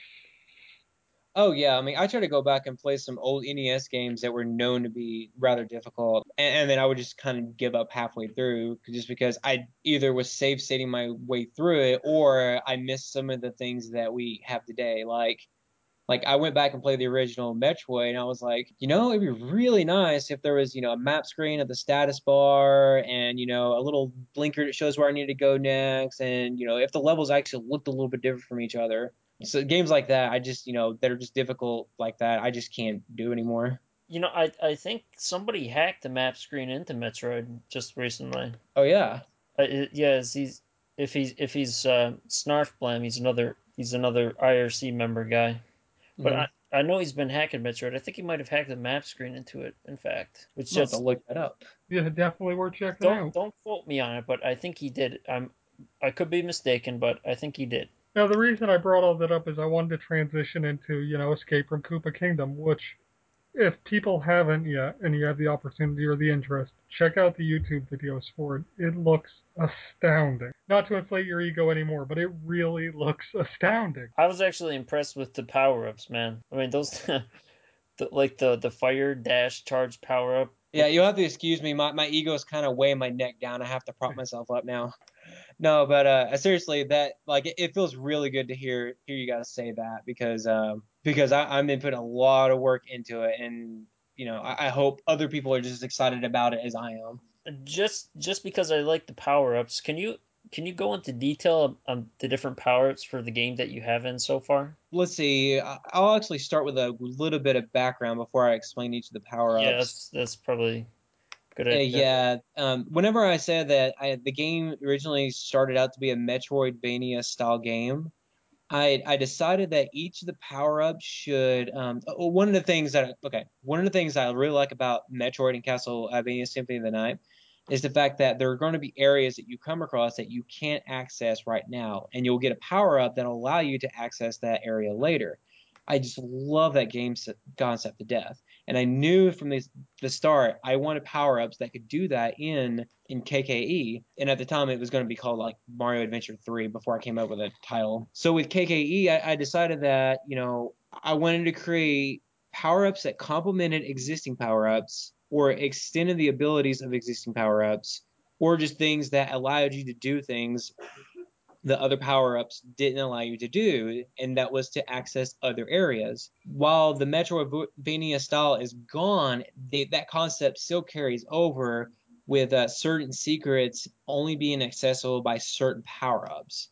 Oh yeah, I mean, I try to go back and play some old NES games that were known to be rather difficult, and then I would just kind of give up halfway through just because I either was save stating my way through it or I missed some of the things that we have today. Like I went back and played the original Metroid, and I was like, it'd be really nice if there was, a map screen at the status bar, and a little blinker that shows where I need to go next, and if the levels actually looked a little bit different from each other. So games like that, I just, that are just difficult like that, I just can't do anymore. I think somebody hacked the map screen into Metroid just recently. Oh yeah. Yeah, if he's Snarfblam, he's another IRC member guy. But Mm-hmm. I know he's been hacking Metroid. I think he might have hacked the map screen into it. In fact, which I'm gonna have to just look that up. Yeah, definitely worth checking don't out. don't quote me on it, but I think he did. I could be mistaken, but I think he did. Now, the reason I brought all that up is I wanted to transition into, Escape from Koopa Kingdom, which, if people haven't yet, and you have the opportunity or the interest, check out the YouTube videos for it. It looks astounding. Not to inflate your ego anymore, but it really looks astounding. I was actually impressed with the power ups, man. I mean, those the fire dash charge power up. Yeah, you'll have to excuse me. My ego is kind of weighing my neck down. I have to prop myself up now. No, but seriously, that like it feels really good to hear you guys say that because I'm been putting a lot of work into it, and I hope other people are just excited about it as I am. Just because I like the power ups, can you go into detail on the different power ups for the game that you have in so far? Let's see. I'll actually start with a little bit of background before I explain each of the power Yeah, ups. that's probably a good idea. Yeah. Whenever I said that the game originally started out to be a Metroidvania style game, I decided that each of the power ups should one of the things I really like about Metroid and Castlevania Symphony of the Night is the fact that there are going to be areas that you come across that you can't access right now, and you'll get a power up that'll allow you to access that area later. I just love that game concept to death, and I knew from the start I wanted power ups that could do that in KKE, and at the time it was going to be called like Mario Adventure 3 before I came up with a title. So with KKE, I decided that I wanted to create power ups that complemented existing power ups or extended the abilities of existing power ups, or just things that allowed you to do things the other power ups didn't allow you to do, and that was to access other areas. While the Metroidvania style is gone, that concept still carries over with certain secrets only being accessible by certain power ups.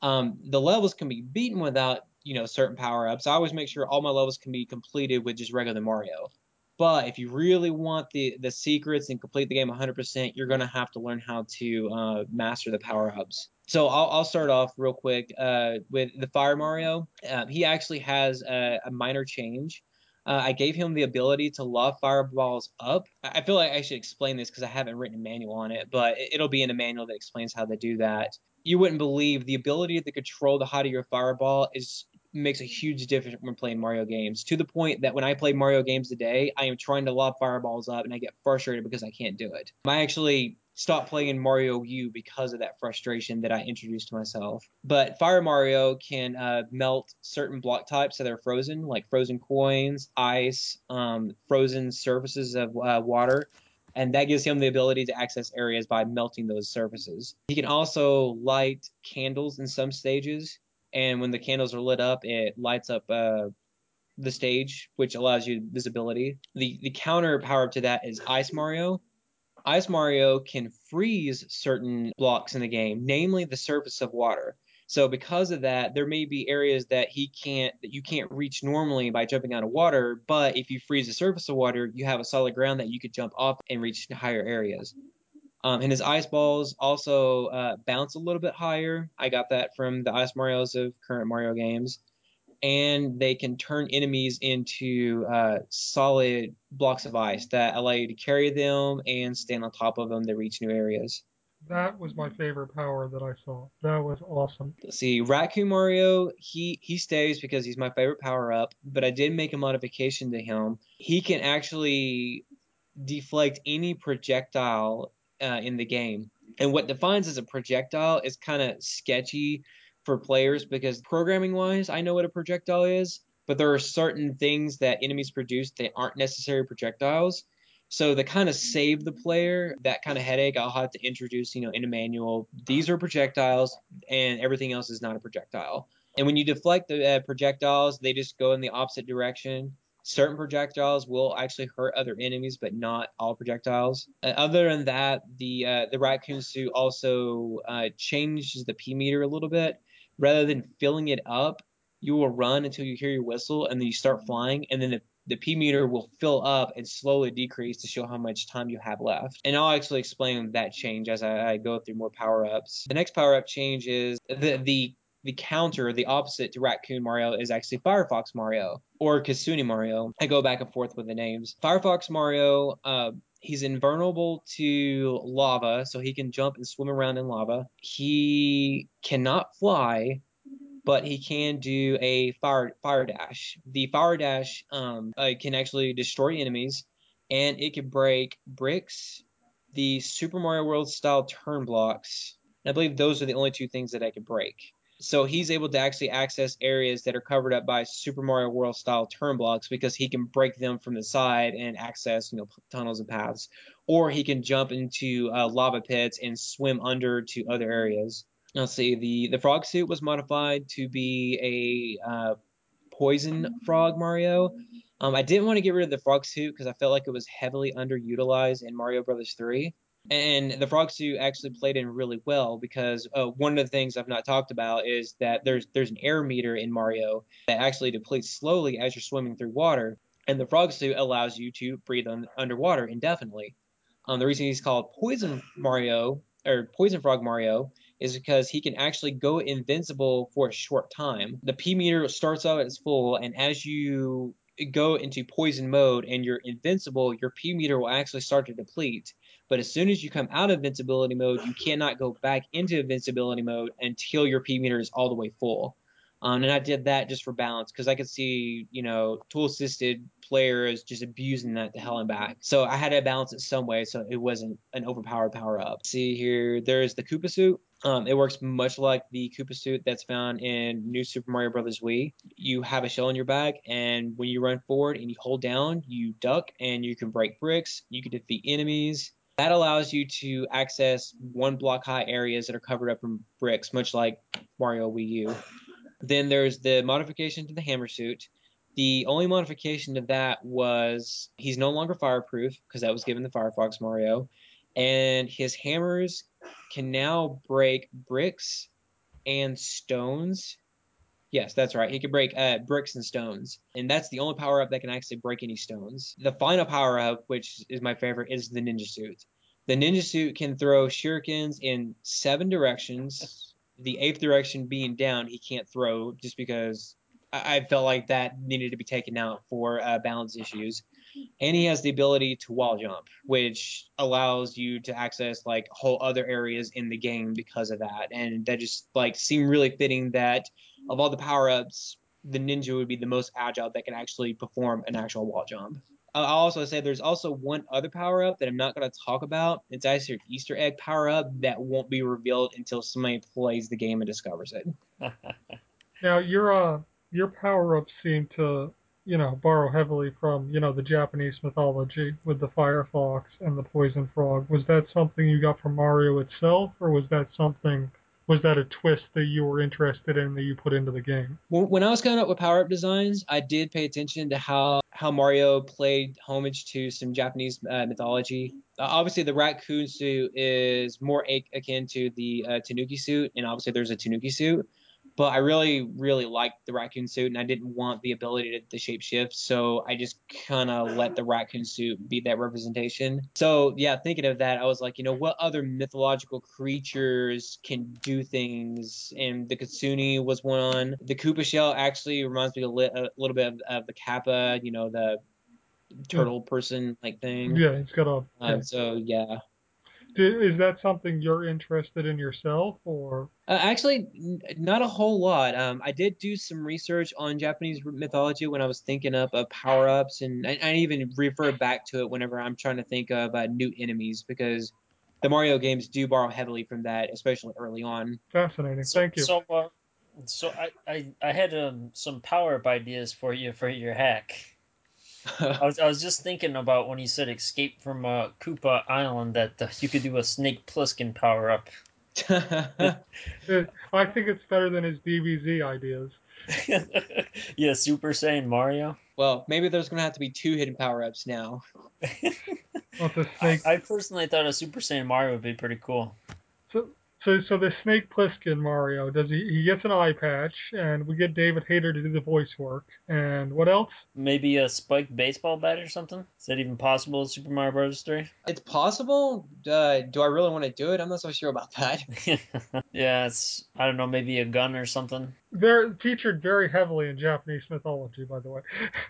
The levels can be beaten without certain power ups. I always make sure all my levels can be completed with just regular Mario. But if you really want the secrets and complete the game 100%, you're gonna have to learn how to master the power ups. So I'll start off real quick with the Fire Mario. He actually has a minor change. I gave him the ability to lob fireballs up. I feel like I should explain this because I haven't written a manual on it, but it'll be in a manual that explains how to do that. You wouldn't believe the ability to control the height of your fireball is makes a huge difference when playing Mario games, to the point that when I play Mario games today, I am trying to lob fireballs up and I get frustrated because I can't do it. I actually stopped playing Mario U because of that frustration that I introduced to myself. But Fire Mario can melt certain block types that are frozen, like frozen coins, ice, frozen surfaces of water, and that gives him the ability to access areas by melting those surfaces. He can also light candles in some stages, and when the candles are lit up, it lights up the stage, which allows you visibility. The counter power up to that is Ice Mario. Ice Mario can freeze certain blocks in the game, namely the surface of water. So because of that, there may be areas that you can't reach normally by jumping out of water, but if you freeze the surface of water, you have a solid ground that you could jump off and reach higher areas. And his ice balls also bounce a little bit higher. I got that from the Ice Marios of current Mario games. And they can turn enemies into solid blocks of ice that allow you to carry them and stand on top of them to reach new areas. That was my favorite power that I saw. That was awesome. Let's see, Raccoon Mario, he stays because he's my favorite power up, but I did make a modification to him. He can actually deflect any projectile in the game. And what defines as a projectile is kind of sketchy for players because programming wise, I know what a projectile is, but there are certain things that enemies produce that aren't necessary projectiles. So to kind of save the player that kind of headache, I'll have to introduce, in a manual, these are projectiles and everything else is not a projectile. And when you deflect the projectiles, they just go in the opposite direction. Certain projectiles will actually hurt other enemies, but not all projectiles. Other than that, the raccoon suit also changes the P meter a little bit. Rather than filling it up, you will run until you hear your whistle, and then you start flying, and then the P meter will fill up and slowly decrease to show how much time you have left. And I'll actually explain that change as I go through more power ups. The next power up change is the counter, the opposite to Raccoon Mario, is actually Firefox Mario or Kasuni Mario. I go back and forth with the names. Firefox Mario, he's invulnerable to lava, so he can jump and swim around in lava. He cannot fly, but he can do a fire dash. The fire dash can actually destroy enemies, and it can break bricks, the Super Mario World style turn blocks. I believe those are the only two things that I can break. So he's able to actually access areas that are covered up by Super Mario World style turn blocks because he can break them from the side and access, tunnels and paths. Or he can jump into lava pits and swim under to other areas. Let's see, the frog suit was modified to be a poison frog Mario. I didn't want to get rid of the frog suit because I felt like it was heavily underutilized in Mario Brothers 3. And the frog suit actually played in really well because one of the things I've not talked about is that there's an air meter in Mario that actually depletes slowly as you're swimming through water, and the frog suit allows you to breathe underwater indefinitely. The reason he's called Poison Mario or Poison Frog Mario is because he can actually go invincible for a short time. The P meter starts out at its full, and as you go into poison mode and you're invincible, your P meter will actually start to deplete. But as soon as you come out of invincibility mode, you cannot go back into invincibility mode until your P meter is all the way full. And I did that just for balance because I could see, tool assisted players just abusing that to hell and back. So I had to balance it some way so it wasn't an overpowered power up. See here, there's the Koopa suit. It works much like the Koopa suit that's found in New Super Mario Bros. Wii. You have a shell in your bag, and when you run forward and you hold down, you duck and you can break bricks, you can defeat enemies. That allows you to access one block high areas that are covered up from bricks, much like Mario Wii U. Then there's the modification to the hammer suit. The only modification to that was he's no longer fireproof because that was given to Firefox Mario. And his hammers can now break bricks and stones. Yes, that's right. He can break bricks and stones. And that's the only power up that can actually break any stones. The final power up, which is my favorite, is the ninja suit. The ninja suit can throw shurikens in 7 directions. The 8th direction being down, he can't throw just because I felt like that needed to be taken out for balance issues. And he has the ability to wall jump, which allows you to access like whole other areas in the game because of that. And that just like seemed really fitting that of all the power ups, the ninja would be the most agile that can actually perform an actual wall jump. I'll also say there's also one other power up that I'm not going to talk about. It's actually an Easter egg power up that won't be revealed until somebody plays the game and discovers it. Now your power ups seem to, borrow heavily from, the Japanese mythology with the fire fox and the poison frog. Was that something you got from Mario itself, or was that a twist that you were interested in that you put into the game? When I was coming up with power up designs, I did pay attention to how Mario played homage to some Japanese mythology. Obviously, the raccoon suit is more akin to the Tanuki suit, and obviously there's a Tanuki suit. But I really, really liked the raccoon suit, and I didn't want the ability to shape shift, so I just kind of let the raccoon suit be that representation. So yeah, thinking of that, I was like, what other mythological creatures can do things? And the Kitsune was one. The Koopa shell actually reminds me a little bit of the Kappa, the Yeah, turtle person like thing. yeah, he's got a. Yeah. So yeah. Is that something you're interested in yourself, or? Actually, not a whole lot. I did do some research on Japanese mythology when I was thinking up of power ups, and I even refer back to it whenever I'm trying to think of new enemies because the Mario games do borrow heavily from that, especially early on. Fascinating. So Thank you. so uh, so I had some power up ideas for you for your hack. I was just thinking about when you said escape from Koopa Island that you could do a Snake Plissken power up. I think it's better than his DBZ ideas. Yeah, Super Saiyan Mario. Well, maybe there's gonna have to be two hidden power ups now. Well, the I, snake. I personally thought a Super Saiyan Mario would be pretty cool. So, so the Snake Plissken Mario does he gets an eye patch, and we get David Hayter to do the voice work. And what else? Maybe a spiked baseball bat or something. Is that even possible in Super Mario Bros. 3? It's possible. Do I really want to do it? I'm not so sure about that. Yeah, it's I don't know, maybe a gun or something. They're featured very heavily in Japanese mythology, by the way.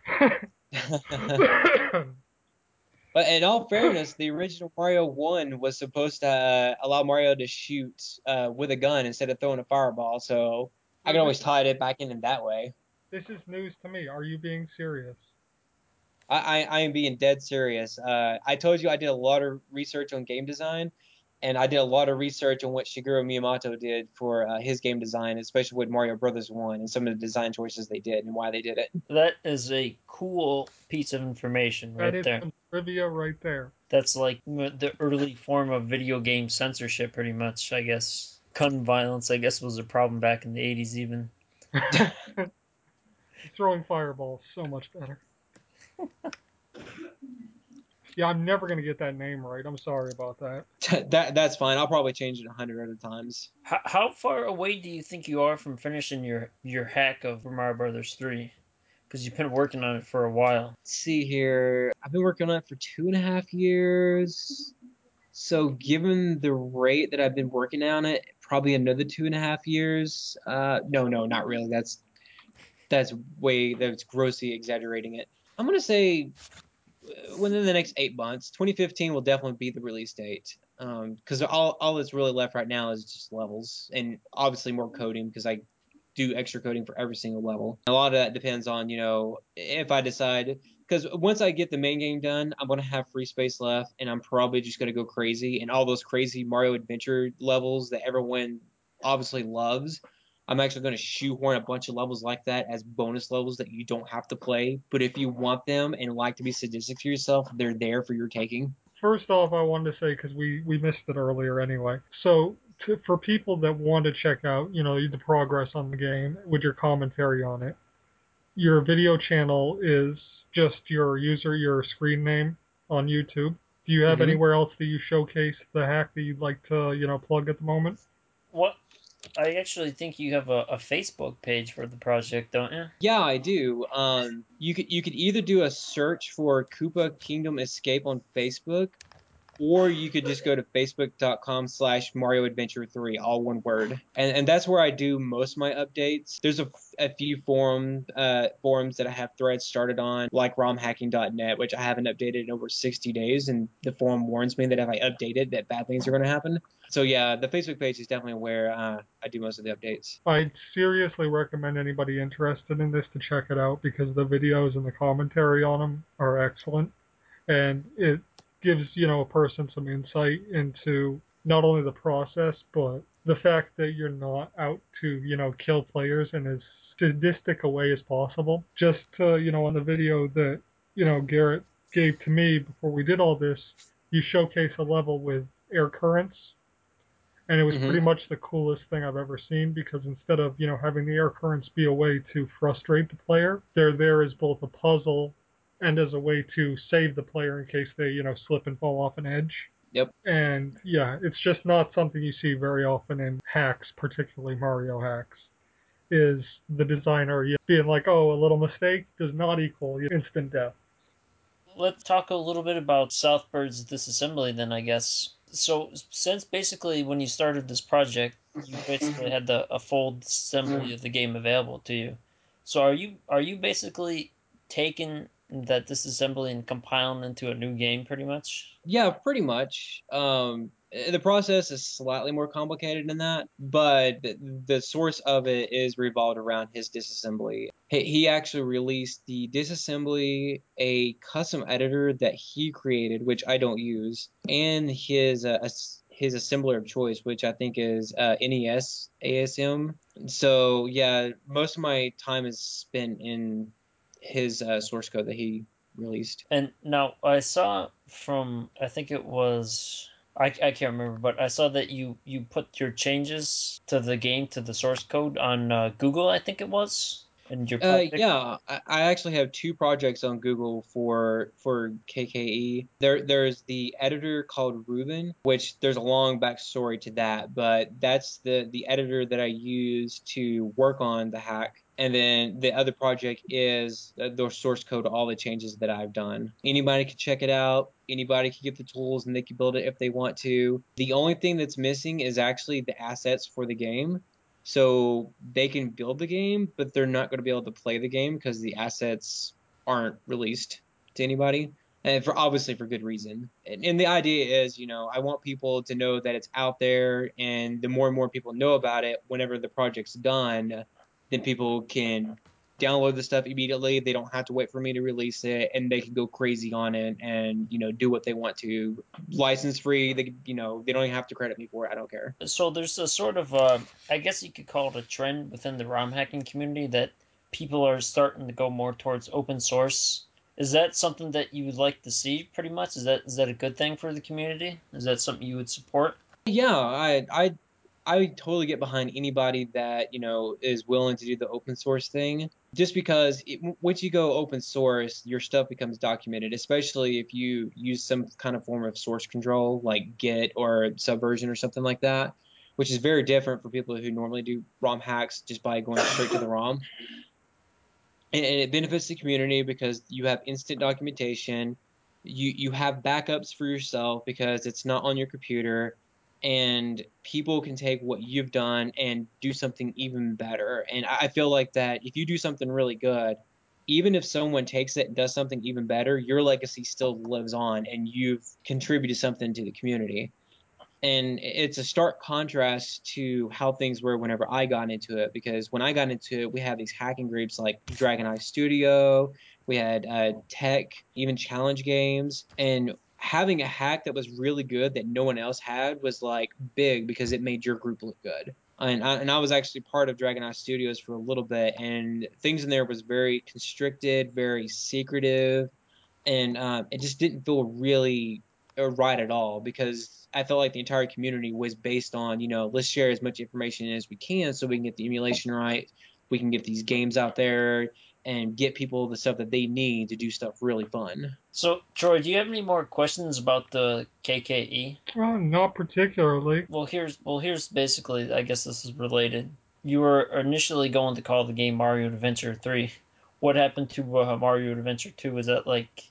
But in all fairness, the original Mario 1 was supposed to allow Mario to shoot with a gun instead of throwing a fireball, so I So could always tie it back in that way. this is news to me. Are you being serious? I am being dead serious. I told you I did a lot of research on game design, and I did a lot of research on what Shigeru Miyamoto did for his game design, especially with Mario Brothers 1 and some of the design choices they did and why they did it. That is a cool piece of information That right is there. some trivia right there. That's like the early form of video game censorship, pretty much, I guess. Gun violence, I guess, was a problem back in the 80s, even. Throwing fireballs so much better. Yeah, I'm never gonna get that name right. I'm sorry about that. That's fine. I'll probably change it 100 other times. How far away do you think you are from finishing your hack of Super Mario Brothers 3? Because you've been working on it for a while. Let's see here. I've been working on it for 2.5 years. So given the rate that I've been working on it, probably another 2.5 years. No, not really. That's grossly exaggerating it. I'm gonna say within the next 8 months. 2015 will definitely be the release date. Because all that's really left right now is just levels and obviously more coding because I do extra coding for every single level. A lot of that depends on if I decide because once I get the main game done, I'm gonna have free space left, and I'm probably just gonna go crazy and all those crazy Mario Adventure levels that everyone obviously loves. I'm actually going to shoehorn a bunch of levels like that as bonus levels that you don't have to play. But if you want them and like to be sadistic to yourself, they're there for your taking. First off, I wanted to say because we missed it earlier anyway. So for people that want to check out, the progress on the game with your commentary on it, your video channel is just your screen name on YouTube. Do you have Mm-hmm. anywhere else that you showcase the hack that you'd like to, plug at the moment? What? I actually think you have a Facebook page for the project, don't you? Yeah, I do. You could either do a search for Koopa Kingdom Escape on Facebook, or you could just go to facebook.com/Mario Adventure 3, all one word. And that's where I do most of my updates. There's a few forums that I have threads started on, like romhacking.net, which I haven't updated in over 60 days. And the forum warns me that if I update it, that bad things are going to happen. So yeah, the Facebook page is definitely where I do most of the updates. I'd seriously recommend anybody interested in this to check it out because the videos and the commentary on them are excellent, and it gives a person some insight into not only the process but the fact that you're not out to kill players in as sadistic a way as possible. Just on the video that Garrett gave to me before we did all this, you showcase a level with air currents, and it was Mm-hmm. pretty much the coolest thing I've ever seen because instead of having the air currents be a way to frustrate the player, they're there as both a puzzle and as a way to save the player in case they slip and fall off an edge. Yep. And yeah, it's just not something you see very often in hacks, particularly Mario hacks. Is the designer being like, oh, a little mistake does not equal instant death. Let's talk a little bit about Southbird's disassembly then, I guess. So, since basically when you started this project, you basically had a full assembly of the game available to you. So, are you basically taking that disassembly and compiling into a new game, pretty much? Yeah, pretty much. The process is slightly more complicated than that, but the source of it is revolved around his disassembly. He actually released the disassembly, a custom editor that he created, which I don't use, and his assembler of choice, which I think is NES ASM. So yeah, most of my time is spent in his source code that he released. And now I saw from I think it was I can't remember, but I saw that you put your changes to the game to the source code on Google, I think it was, in your project. Yeah, I actually have two projects on Google for KKE. There's the editor called Ruben, which there's a long backstory to that, but that's the editor that I use to work on the hack. And then the other project is the source code of all the changes that I've done. Anybody can check it out. Anybody can get the tools and they can build it if they want to. The only thing that's missing is actually the assets for the game. So they can build the game, but they're not going to be able to play the game because the assets aren't released to anybody. And for obviously for good reason. And the idea is, I want people to know that it's out there, and the more and more people know about it, whenever the project's done, then people can download the stuff immediately. They don't have to wait for me to release it, and they can go crazy on it and do what they want to. License free. They don't even have to credit me for it. I don't care. So there's a sort of I guess you could call it a trend within the ROM hacking community that people are starting to go more towards open source. Is that something that you would like to see pretty much? Is that a good thing for the community? Is that something you would support? Yeah, I totally get behind anybody that is willing to do the open source thing. Just because once you go open source, your stuff becomes documented, especially if you use some kind of form of source control like Git or Subversion or something like that, which is very different for people who normally do ROM hacks just by going straight to the ROM. And it benefits the community because you have instant documentation. You have backups for yourself because it's not on your computer, and people can take what you've done and do something even better. And I feel like that if you do something really good, even if someone takes it and does something even better, your legacy still lives on and you've contributed something to the community. And it's a stark contrast to how things were whenever I got into it, because when I got into it, we had these hacking groups like Dragon Eye Studio, we had tech, even challenge games, and having a hack that was really good that no one else had was like big because it made your group look good. And I was actually part of Dragon Eye Studios for a little bit, and things in there was very constricted, very secretive, and it just didn't feel really right at all, because I felt like the entire community was based on, let's share as much information as we can so we can get the emulation right, we can get these games out there and get people the stuff that they need to do stuff really fun. So Troy, do you have any more questions about the KKE? Well, not particularly. Well here's basically I guess this is related. You were initially going to call the game Mario Adventure 3. What happened to Mario Adventure 2? Was that like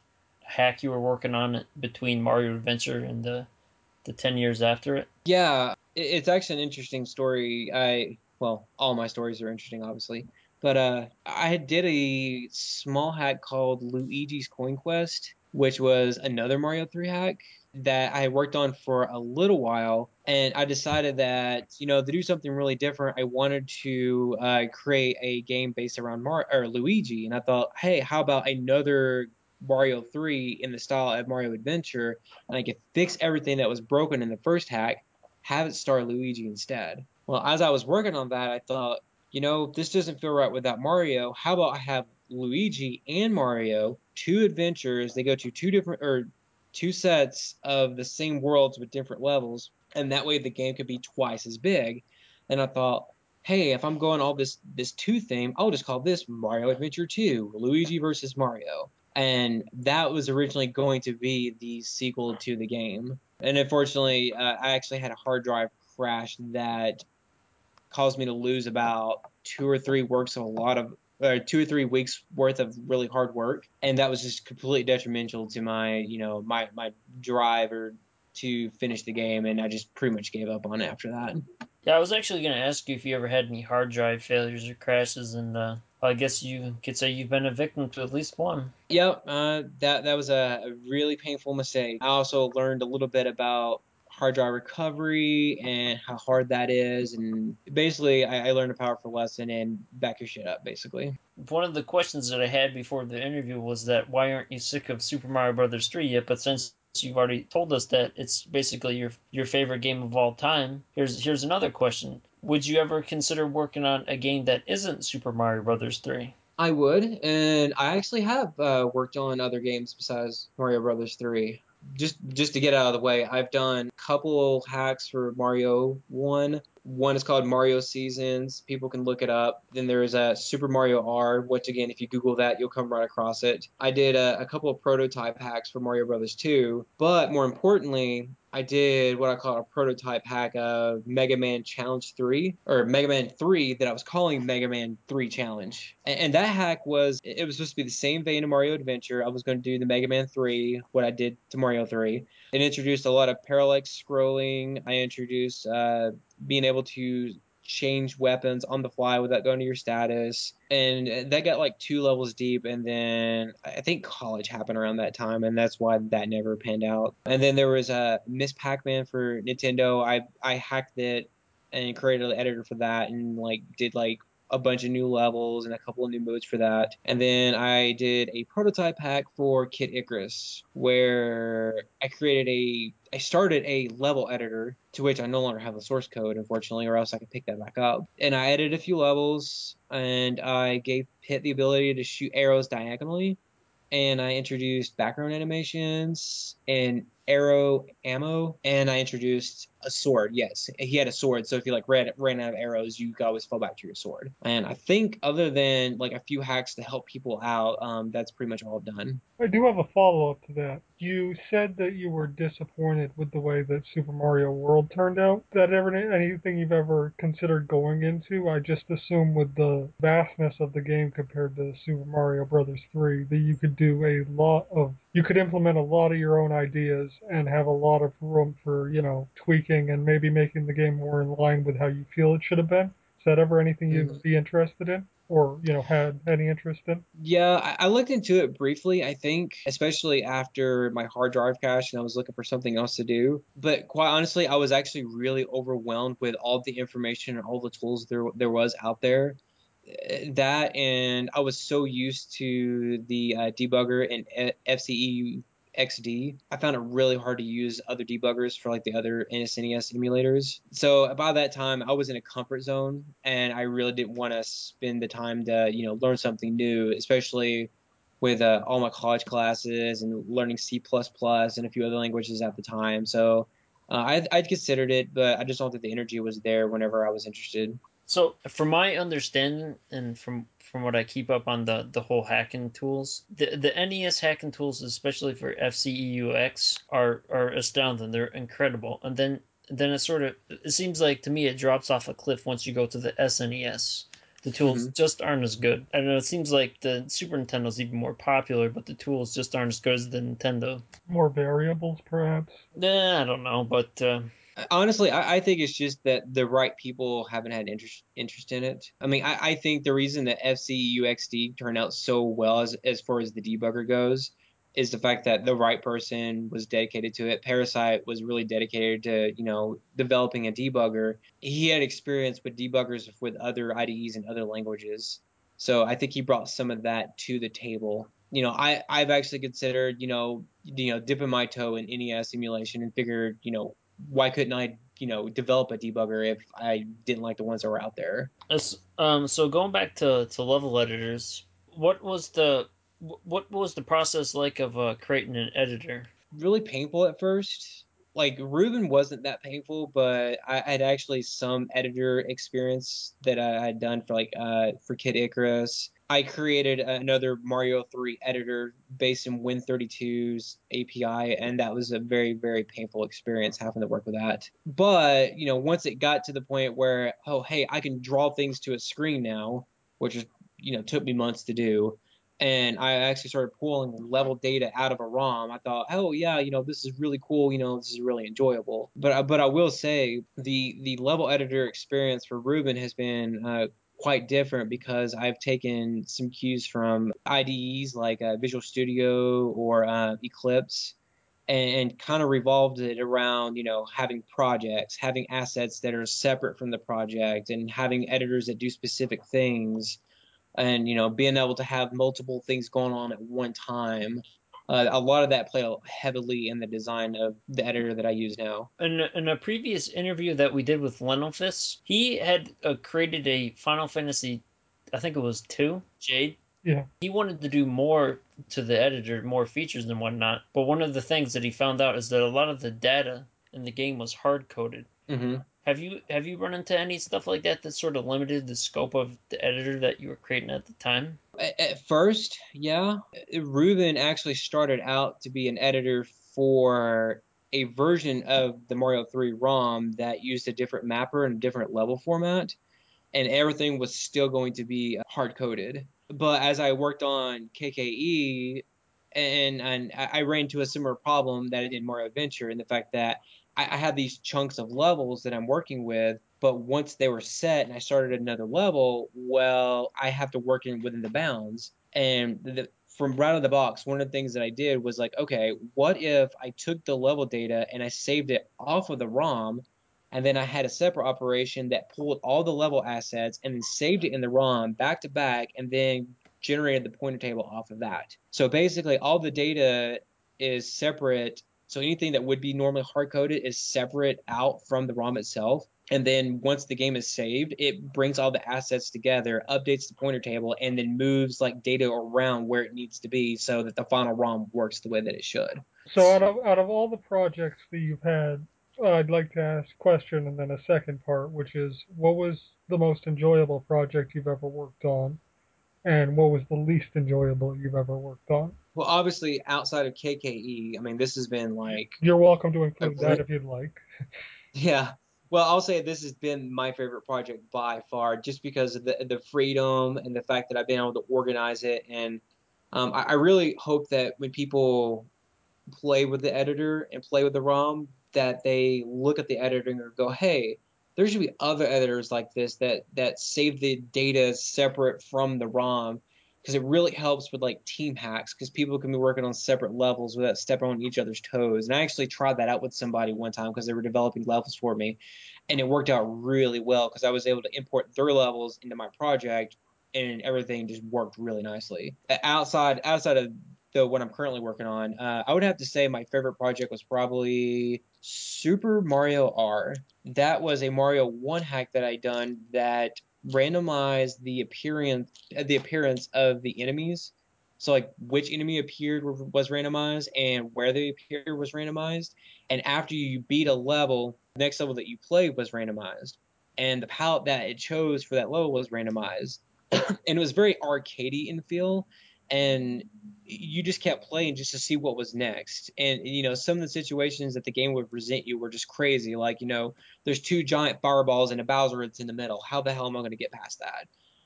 hack you were working on between Mario Adventure and the 10 years after it? Yeah, it's actually an interesting story. Well, all my stories are interesting, obviously, but I did a small hack called Luigi's Coin Quest, which was another Mario 3 hack that I worked on for a little while, and I decided that, to do something really different, I wanted to create a game based around Luigi, and I thought, hey, how about another Mario 3 in the style of Mario Adventure, and I could fix everything that was broken in the first hack, have it star Luigi instead. Well, as I was working on that, I thought, this doesn't feel right without Mario. How about I have Luigi and Mario, two adventures? They go to two different or two sets of the same worlds with different levels, and that way the game could be twice as big. And I thought, hey, if I'm going all this two theme, I'll just call this Mario Adventure 2, Luigi versus Mario. And that was originally going to be the sequel to the game. And unfortunately, I actually had a hard drive crash that caused me to lose about 2 or 3 weeks worth of really hard work, and that was just completely detrimental to my my drive or to finish the game, and I just pretty much gave up on it after that. Yeah, I was actually going to ask you if you ever had any hard drive failures or crashes, and I guess you could say you've been a victim to at least one. Yep, that was a really painful mistake. I also learned a little bit about hard drive recovery and how hard that is, and basically, I learned a powerful lesson and back your shit up, basically. One of the questions that I had before the interview was that why aren't you sick of Super Mario Brothers 3 yet? But since you've already told us that it's basically your favorite game of all time, here's another question. Would you ever consider working on a game that isn't Super Mario Brothers 3? I would, and I actually have worked on other games besides Mario Brothers 3. Just to get out of the way, I've done a couple hacks for Mario 1. One is called Mario Seasons. People can look it up. Then there is a Super Mario R, which again, if you Google that, you'll come right across it. I did a couple of prototype hacks for Mario Brothers 2, but more importantly, I did what I call a prototype hack of Mega Man Challenge 3, or Mega Man 3 that I was calling Mega Man 3 Challenge. And that hack it was supposed to be the same vein of Mario Adventure. I was going to do the Mega Man 3, what I did to Mario 3. It introduced a lot of parallax scrolling. I introduced being able to change weapons on the fly without going to your status. And that got like 2 levels deep. And then I think college happened around that time, and that's why that never panned out. And then there was a Miss Pac-Man for Nintendo. I hacked it and created an editor for that, and like did like a bunch of new levels and a couple of new modes for that. And then I did a prototype hack for Kid Icarus where I started a level editor to which I no longer have the source code, unfortunately, or else I could pick that back up. And I edited a few levels, and I gave Pit the ability to shoot arrows diagonally, and I introduced background animations and arrow ammo, and I introduced a sword. Yes, he had a sword, so if you like ran out of arrows, you could always fall back to your sword. And I think other than like a few hacks to help people out, that's pretty much all I've done. I do have a follow-up to that. You said that you were disappointed with the way that Super Mario World turned out. Is that ever anything you've ever considered going into? I just assume with the vastness of the game compared to Super Mario Brothers 3 that you could implement a lot of your own ideas and have a lot of room for, tweaking and maybe making the game more in line with how you feel it should have been. Is that ever anything you'd be interested in or, had any interest in? Yeah, I looked into it briefly, I think, especially after my hard drive crashed and I was looking for something else to do. But quite honestly, I was actually really overwhelmed with all the information and all the tools there was out there. That, and I was so used to the debugger in FCE XD. I found it really hard to use other debuggers for like the other NSNES emulators. So by that time, I was in a comfort zone, and I really didn't want to spend the time to learn something new, especially with all my college classes and learning C++ and a few other languages at the time. So I'd considered it, but I just don't think the energy was there whenever I was interested. So, from my understanding and from what I keep up on the whole hacking tools, the NES hacking tools, especially for FCEUX, are astounding. They're incredible. And then it seems like to me it drops off a cliff once you go to the SNES. The tools Hmm. just aren't as good. I don't know. It seems like the Super Nintendo's even more popular, but the tools just aren't as good as the Nintendo. More variables, perhaps. I don't know, but Honestly, I think it's just that the right people haven't had interest in it. I mean, I think the reason that FCUXD turned out so well as far as the debugger goes is the fact that the right person was dedicated to it. Parasite was really dedicated to, developing a debugger. He had experience with debuggers with other IDEs and other languages. So I think he brought some of that to the table. I've actually considered, dipping my toe in NES emulation and figured, why couldn't I, develop a debugger if I didn't like the ones that were out there? so going back to level editors, what was the what was the process like of creating an editor? Really painful at first. Like Ruben wasn't that painful, but I had actually some editor experience that I had done for Kid Icarus. I created another Mario 3 editor based in Win32's API, and that was a very, very painful experience having to work with that. But, once it got to the point where, oh, hey, I can draw things to a screen now, which is, took me months to do, and I actually started pulling level data out of a ROM. I thought, oh yeah, this is really cool. This is really enjoyable. But I will say the level editor experience for Ruben has been quite different because I've taken some cues from IDEs like Visual Studio or Eclipse. And kind of revolved it around, having projects, having assets that are separate from the project, and having editors that do specific things, and being able to have multiple things going on at one time. A lot of that played heavily in the design of the editor that I use now. In a previous interview that we did with Lenofist, he had created a Final Fantasy, I think it was two, Jade. Yeah. He wanted to do more to the editor, more features and whatnot. But one of the things that he found out is that a lot of the data in the game was hard coded. Mm-hmm. Have you run into any stuff like that that sort of limited the scope of the editor that you were creating at the time? At first, yeah, Ruben actually started out to be an editor for a version of the Mario 3 ROM that used a different mapper and a different level format, and everything was still going to be hard coded. But as I worked on KKE, and I ran into a similar problem that I did in Mario Adventure, in the fact that I had these chunks of levels that I'm working with, but once they were set and I started another level, well, I have to work within the bounds. And from right out of the box, one of the things that I did was like, okay, what if I took the level data and I saved it off of the ROM, and then I had a separate operation that pulled all the level assets and then saved it in the ROM back to back, and then generated the pointer table off of that. So basically, all the data is separate. So anything that would be normally hard coded is separate out from the ROM itself. And then once the game is saved, it brings all the assets together, updates the pointer table, and then moves like data around where it needs to be so that the final ROM works the way that it should. So out of all the projects that you've had, I'd like to ask a question and then a second part, which is what was the most enjoyable project you've ever worked on, and what was the least enjoyable you've ever worked on? Well, obviously, outside of KKE, I mean, this has been like You're welcome to a include that re- if you'd like. yeah. Well, I'll say this has been my favorite project by far, just because of the freedom and the fact that I've been able to organize it. And I really hope that when people play with the editor and play with the ROM, that they look at the editor and go, hey, there should be other editors like this that save the data separate from the ROM, because it really helps with like team hacks, because people can be working on separate levels without stepping on each other's toes. And I actually tried that out with somebody one time because they were developing levels for me, and it worked out really well because I was able to import their levels into my project, and everything just worked really nicely. Outside of the what I'm currently working on, I would have to say my favorite project was probably Super Mario R. That was a Mario 1 hack that I done that randomized the appearance of the enemies. So like which enemy appeared was randomized, and where they appeared was randomized. And after you beat a level, the next level that you played was randomized. And the palette that it chose for that level was randomized. And it was very arcadey in feel, and you just kept playing just to see what was next. And some of the situations that the game would present you were just crazy. Like, there's two giant fireballs and a Bowser that's in the middle. How the hell am I going to get past that?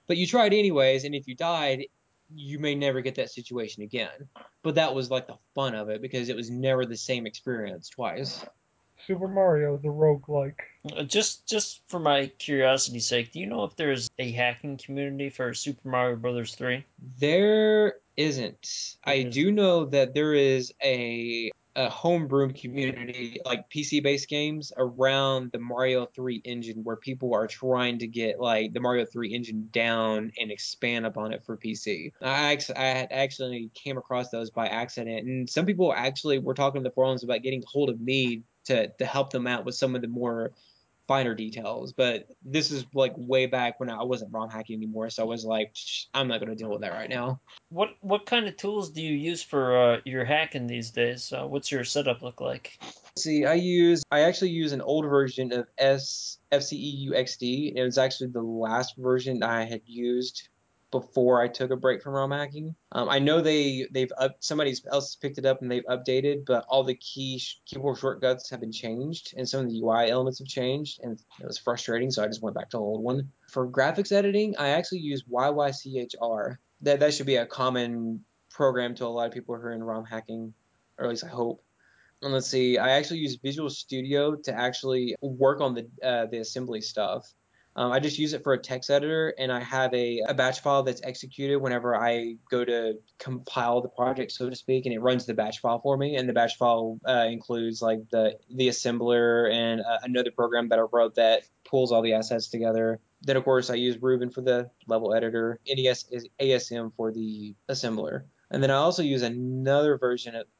But you tried anyways, and if you died, you may never get that situation again. But that was like the fun of it because it was never the same experience twice. Super Mario, the roguelike. Just for my curiosity's sake, do you know if there's a hacking community for Super Mario Brothers 3? There isn't. I There's- do know that there is a homebrew community, like PC-based games, around the Mario 3 engine where people are trying to get like the Mario 3 engine down and expand upon it for PC. I had actually came across those by accident, and some people actually were talking in the forums about getting hold of me to help them out with some of the more finer details. But this is like way back when I wasn't ROM hacking anymore, so I was like, I'm not going to deal with that right now. What kind of tools do you use for your hacking these days? What's your setup look like? See, I actually use an old version of FCEUXD. It was actually the last version I had used before I took a break from ROM hacking. I know they've somebody else picked it up and they've updated, but all the keyboard shortcuts have been changed and some of the UI elements have changed, and it was frustrating. So I just went back to the old one. For graphics editing, I actually use YYCHR. That should be a common program to a lot of people who are in ROM hacking, or at least I hope. And let's see, I actually use Visual Studio to actually work on the assembly stuff. I just use it for a text editor, and I have a batch file that's executed whenever I go to compile the project, so to speak, and it runs the batch file for me. And the batch file includes like the assembler and another program that I wrote that pulls all the assets together. Then, of course, I use Ruben for the level editor, NES is ASM for the assembler. And then I also use another version of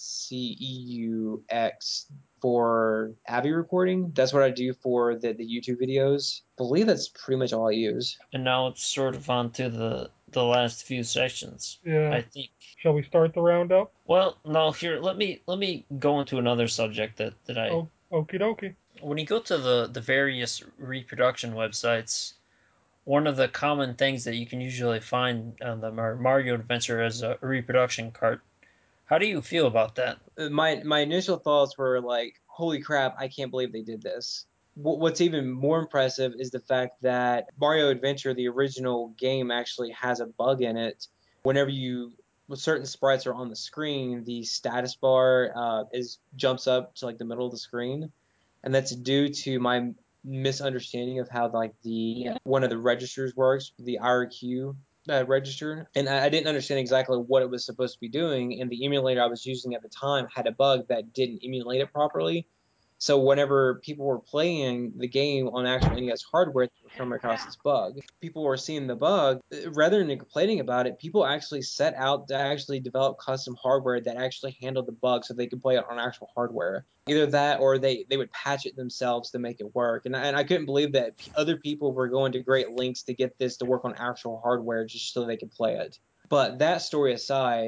FCEUX for Abby recording. That's what I do for the YouTube videos. I believe that's pretty much all I use. And now it's sort of on to the last few sections, Yeah. I think. Shall we start the roundup? Well, no, here let me go into another subject that I Oh, okie dokie. when you go to the various reproduction websites, one of the common things that you can usually find on them are Mario Adventure as a reproduction cart. How do you feel about that? My initial thoughts were like, holy crap, I can't believe they did this. What's even more impressive is the fact that Mario Adventure, the original game, actually has a bug in it. Whenever when certain sprites are on the screen, the status bar is jumps up to like the middle of the screen, and that's due to my misunderstanding of how like the one of the registers works, the IRQ register, and I didn't understand exactly what it was supposed to be doing. And the emulator I was using at the time had a bug that didn't emulate it properly. So whenever people were playing the game on actual NES hardware, they were coming across this bug. People were seeing the bug. Rather than complaining about it, people actually set out to actually develop custom hardware that actually handled the bug so they could play it on actual hardware. Either that or they would patch it themselves to make it work. And I couldn't believe that other people were going to great lengths to get this to work on actual hardware just so they could play it. But that story aside,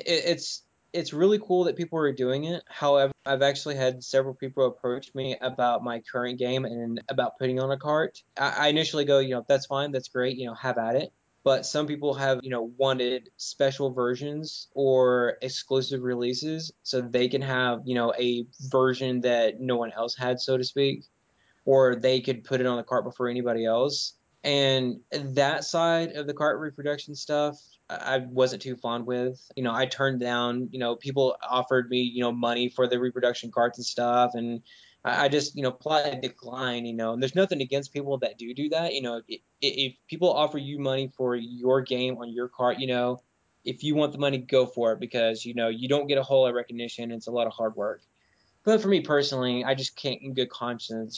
it's really cool that people are doing it. However, I've actually had several people approach me about my current game and about putting on a cart. I initially go, that's fine, that's great, have at it. But some people have, wanted special versions or exclusive releases so they can have, a version that no one else had, so to speak, or they could put it on the cart before anybody else. And that side of the cart reproduction stuff, I wasn't too fond with. I turned down, people offered me, money for the reproduction carts and stuff. And I just, politely decline, and there's nothing against people that do that. If people offer you money for your game on your cart, if you want the money, go for it because, you don't get a whole lot of recognition. It's a lot of hard work. But for me personally, I just can't, in good conscience,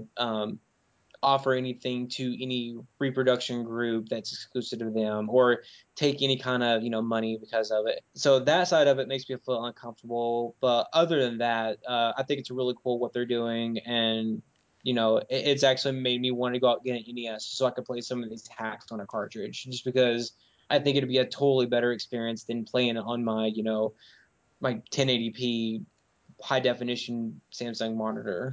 offer anything to any reproduction group that's exclusive to them or take any kind of, money because of it. So that side of it makes me feel uncomfortable. But other than that, I think it's really cool what they're doing. And, it's actually made me want to go out and get an NES so I could play some of these hacks on a cartridge just because I think it'd be a totally better experience than playing on my, my 1080p high definition Samsung monitor.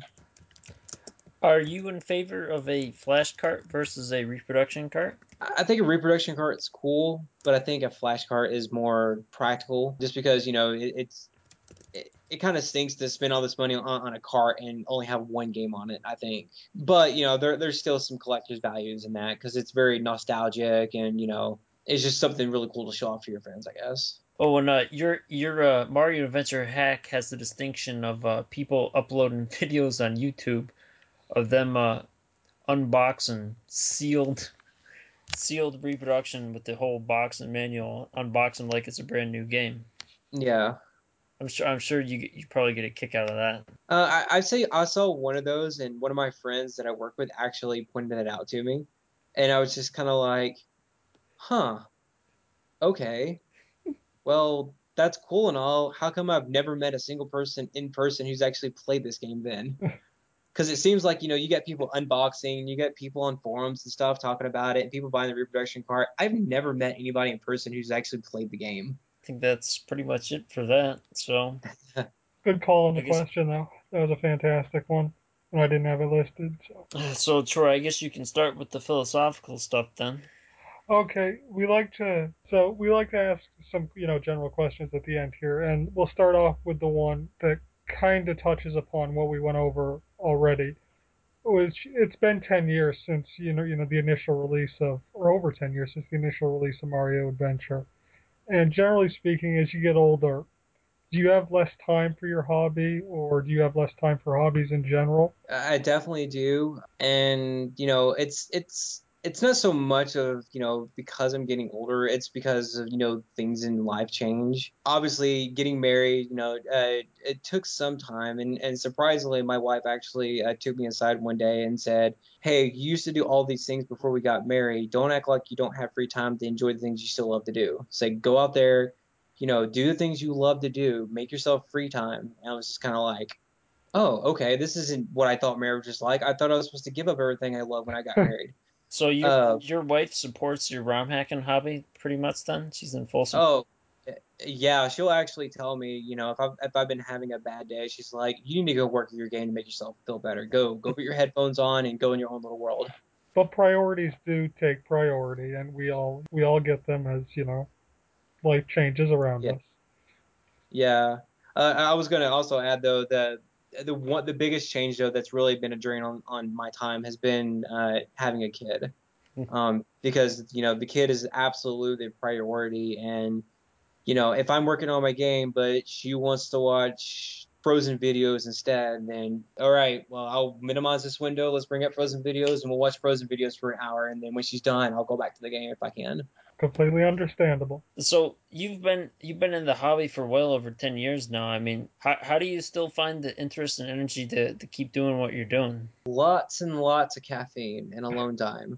Are you in favor of a flash cart versus a reproduction cart? I think a reproduction cart is cool, but I think a flash cart is more practical just because, it kind of stinks to spend all this money on a cart and only have one game on it, I think. But, there's still some collector's values in that because it's very nostalgic and, it's just something really cool to show off to your friends, I guess. Oh, and your Mario Adventure hack has the distinction of people uploading videos on YouTube of them unboxing sealed reproduction with the whole box and manual, unboxing like it's a brand new game. Yeah. I'm sure you probably get a kick out of that. I'd say I saw one of those, and one of my friends that I work with actually pointed it out to me. And I was just kind of like, huh, okay. Well, that's cool and all. How come I've never met a single person in person who's actually played this game then? Because it seems like, you get people unboxing, you get people on forums and stuff talking about it, and people buying the reproduction cart. I've never met anybody in person who's actually played the game. I think that's pretty much it for that. So Good call on I the guess question, though. That was a fantastic one, and I didn't have it listed. So, so Troy, I guess you can start with the philosophical stuff then. okay, we like to ask some, general questions at the end here, and we'll start off with the one that kind of touches upon what we went over already. Which it's been 10 years since the initial release of, or over 10 years since the initial release of Mario Adventure. And generally speaking, as you get older, do you have less time for your hobby, or do you have less time for hobbies in general? I definitely do, and it's not so much of because I'm getting older. It's because of things in life change. Obviously, getting married, it took some time, and surprisingly, my wife actually took me aside one day and said, "Hey, you used to do all these things before we got married. Don't act like you don't have free time to enjoy the things you still love to do. Say, go out there." Do the things you love to do, make yourself free time. And I was just kind of like, oh, okay, this isn't what I thought marriage was like. I thought I was supposed to give up everything I love when I got married. So your Uh, your wife supports your ROM hacking hobby pretty much then? She's in full support. oh, yeah, she'll actually tell me, if I've been having a bad day, she's like, you need to go work your game to make yourself feel better. Go put your headphones on and go in your own little world. But priorities do take priority, and we all get them as life changes around Yeah, us. yeah. I was gonna also add though the biggest change though that's really been a drain on my time has been having a kid. Because the kid is absolutely a priority, and if I'm working on my game, but she wants to watch Frozen videos instead, then all right, well, I'll minimize this window. Let's bring up Frozen videos and we'll watch Frozen videos for an hour. And then when she's done, I'll go back to the game if I can. Completely understandable. So you've been in the hobby for well over 10 years now. I mean, how do you still find the interest and energy to keep doing what you're doing? Lots and lots of caffeine and alone time.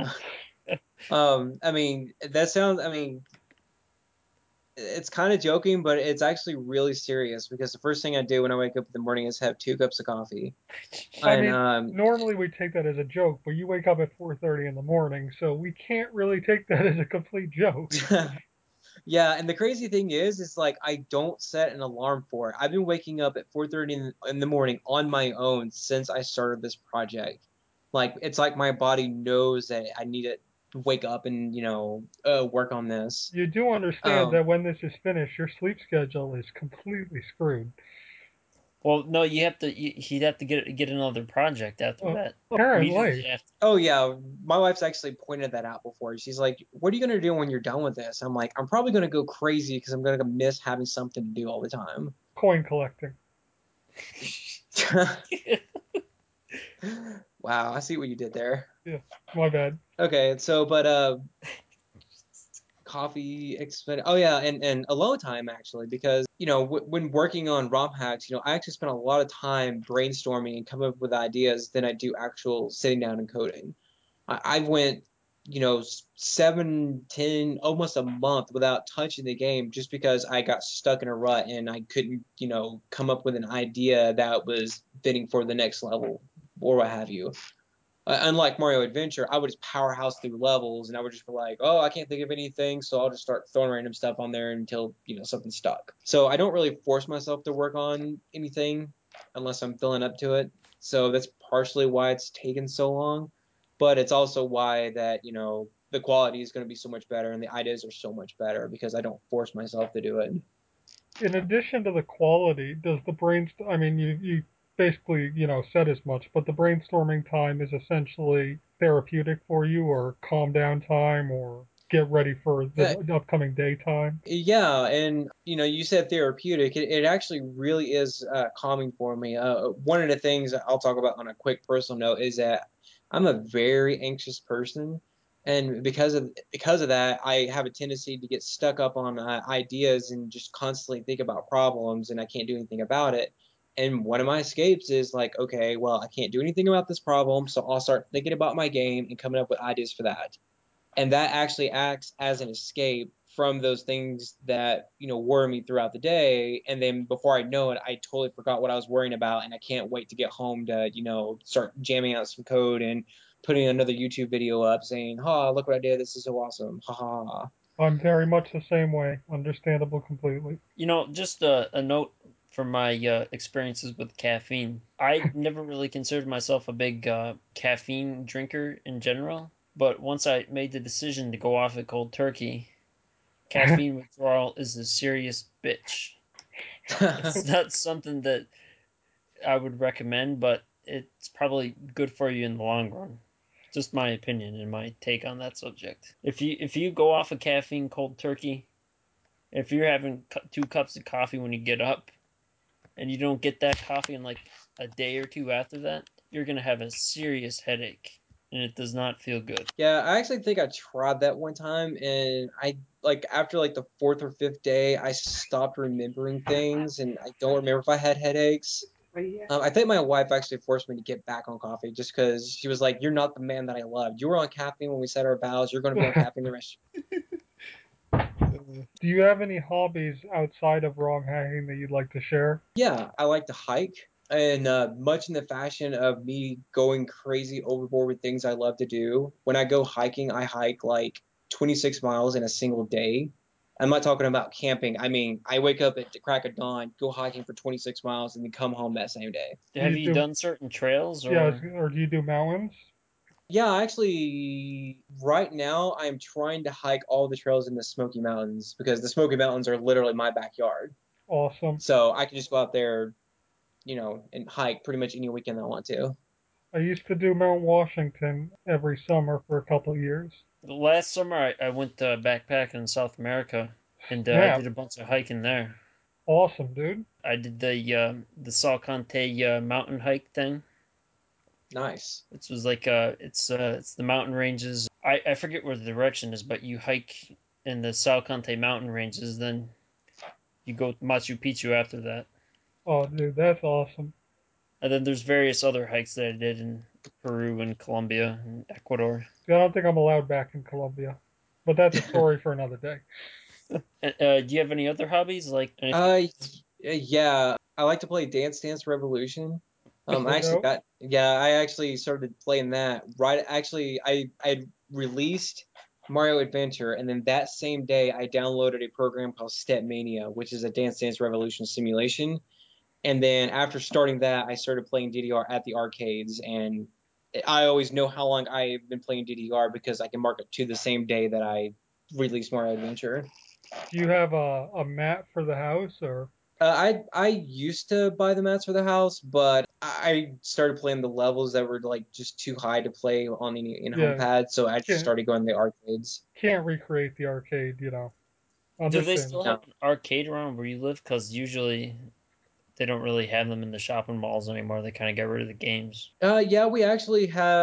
I mean, I mean, it's kind of joking, but it's actually really serious because the first thing I do when I wake up in the morning is have 2 cups of coffee. I And mean, normally we take that as a joke, but you wake up at 4:30 in the morning, so we can't really take that as a complete joke. Yeah, and the crazy thing is like I don't set an alarm for it. I've been waking up at 4:30 in the morning on my own since I started this project. Like it's like my body knows that I need to wake up and work on this. You do understand Um, that when this is finished, your sleep schedule is completely screwed. Well, no, he'd have to get another project after that. Immediately Apparently. after. oh yeah, my wife's actually pointed that out before. She's like, "What are you gonna do when you're done with this?" I'm like, "I'm probably gonna go crazy because I'm gonna miss having something to do all the time." Coin collecting. Wow, I see what you did there. Yeah, my bad. Okay, so but coffee expend oh yeah, and alone time actually because when working on ROM hacks, I actually spend a lot of time brainstorming and coming up with ideas than I do actual sitting down and coding. I went 7, 10, almost a month without touching the game just because I got stuck in a rut and I couldn't come up with an idea that was fitting for the next level or what have you. Unlike Mario Adventure, I would just powerhouse through levels, and I would just be like, "Oh, I can't think of anything," so I'll just start throwing random stuff on there until something stuck. So I don't really force myself to work on anything unless I'm feeling up to it. So that's partially why it's taken so long, but it's also why that the quality is going to be so much better and the ideas are so much better because I don't force myself to do it. in addition to the quality, does the I mean, you basically, said as much, but the brainstorming time is essentially therapeutic for you, or calm down time, or get ready for Yeah, the upcoming daytime. yeah, and you said therapeutic. It actually really is calming for me. One of the things I'll talk about on a quick personal note is that I'm a very anxious person, and because of that, I have a tendency to get stuck up on ideas and just constantly think about problems, and I can't do anything about it. And one of my escapes is like, okay, well, I can't do anything about this problem, so I'll start thinking about my game and coming up with ideas for that, and that actually acts as an escape from those things that worry me throughout the day. And then before I know it, I totally forgot what I was worrying about, and I can't wait to get home to start jamming out some code and putting another YouTube video up saying, "Ha, look what I did, this is so awesome, ha ha ha." I'm very much the same way. Understandable completely. Just a note from my experiences with caffeine. I never really considered myself a big caffeine drinker in general, but once I made the decision to go off it cold turkey, caffeine withdrawal is a serious bitch. It's not something that I would recommend, but it's probably good for you in the long run. Just my opinion and my take on that subject. If you go off of caffeine cold turkey, if you're having 2 cups of coffee when you get up, and you don't get that coffee in like a day or two after that, you're gonna have a serious headache, and it does not feel good. Yeah, I actually think I tried that one time, and I like after like the fourth or fifth day, I stopped remembering things, and I don't remember if I had headaches. I think my wife actually forced me to get back on coffee just because she was like, "You're not the man that I loved. You were on caffeine when we said our vows. You're going to be on caffeine the rest." Do you have any hobbies outside of wrong hacking that you'd like to share? Yeah, I like to hike, and much in the fashion of me going crazy overboard with things I love to do. When I go hiking, I hike like 26 miles in a single day. I'm not talking about camping. I mean, I wake up at the crack of dawn, go hiking for 26 miles, and then come home that same day. Do Have you you do, done certain trails yeah, or or do you do mountains? Yeah, actually, right now I'm trying to hike all the trails in the Smoky Mountains because the Smoky Mountains are literally my backyard. Awesome. So I can just go out there, and hike pretty much any weekend I want to. I used to do Mount Washington every summer for a couple of years. last summer I went backpacking in South America and I Snap. did a bunch of hiking there. Awesome, dude. I did the Salcante mountain hike thing. Nice. It was like it's the mountain ranges. I forget where the direction is, but you hike in the Salcante mountain ranges, then you go to Machu Picchu after that. Oh, dude, that's awesome. And then there's various other hikes that I did in Peru and Colombia and Ecuador. See, I don't think I'm allowed back in Colombia, but that's a story for another day. Do you have any other hobbies like anything? Uh, yeah, I like to play Dance Dance Revolution. I You actually know? got, yeah, I actually started playing that right. Actually, I released Mario Adventure, and then that same day I downloaded a program called Step Mania, which is a Dance Dance Revolution simulation. And then after starting that, I started playing DDR at the arcades, and I always know how long I've been playing DDR because I can mark it to the same day that I released Mario Adventure. Do you have a mat for the house, or I used to buy the mats for the house, but I started playing the levels that were like just too high to play on any in-home yeah, pad, so I just can't started going to the arcades. can't recreate the arcade? Do they still Understandable. have No. an arcade around where you live? Because usually they don't really have them in the shopping malls anymore. They kind of got rid of the games. Yeah, we actually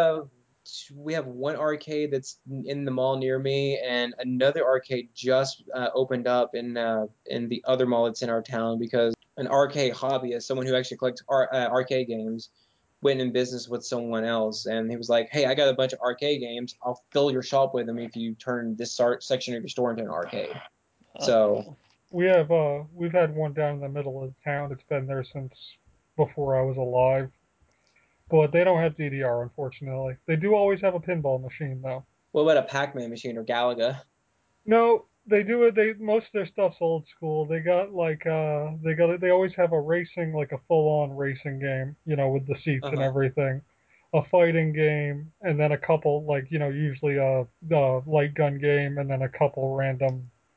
have one arcade that's in the mall near me, and another arcade just opened up in the other mall that's in our town because an arcade hobbyist, someone who actually collects arcade games, went in business with someone else, and he was like, "Hey, I got a bunch of arcade games. I'll fill your shop with them if you turn this section of your store into an arcade." So Cool. We've had one down in the middle of town. It's been there since before I was alive. But they don't have DDR, unfortunately. They do always have a pinball machine, though. what about a Pac-Man machine or Galaga? No, they do it. They most of their stuff's old school. They got they always have a racing, like a full-on racing game, with the seats and Uh-huh. everything, a fighting game, and then a couple, like, usually a light gun game, and then a couple random,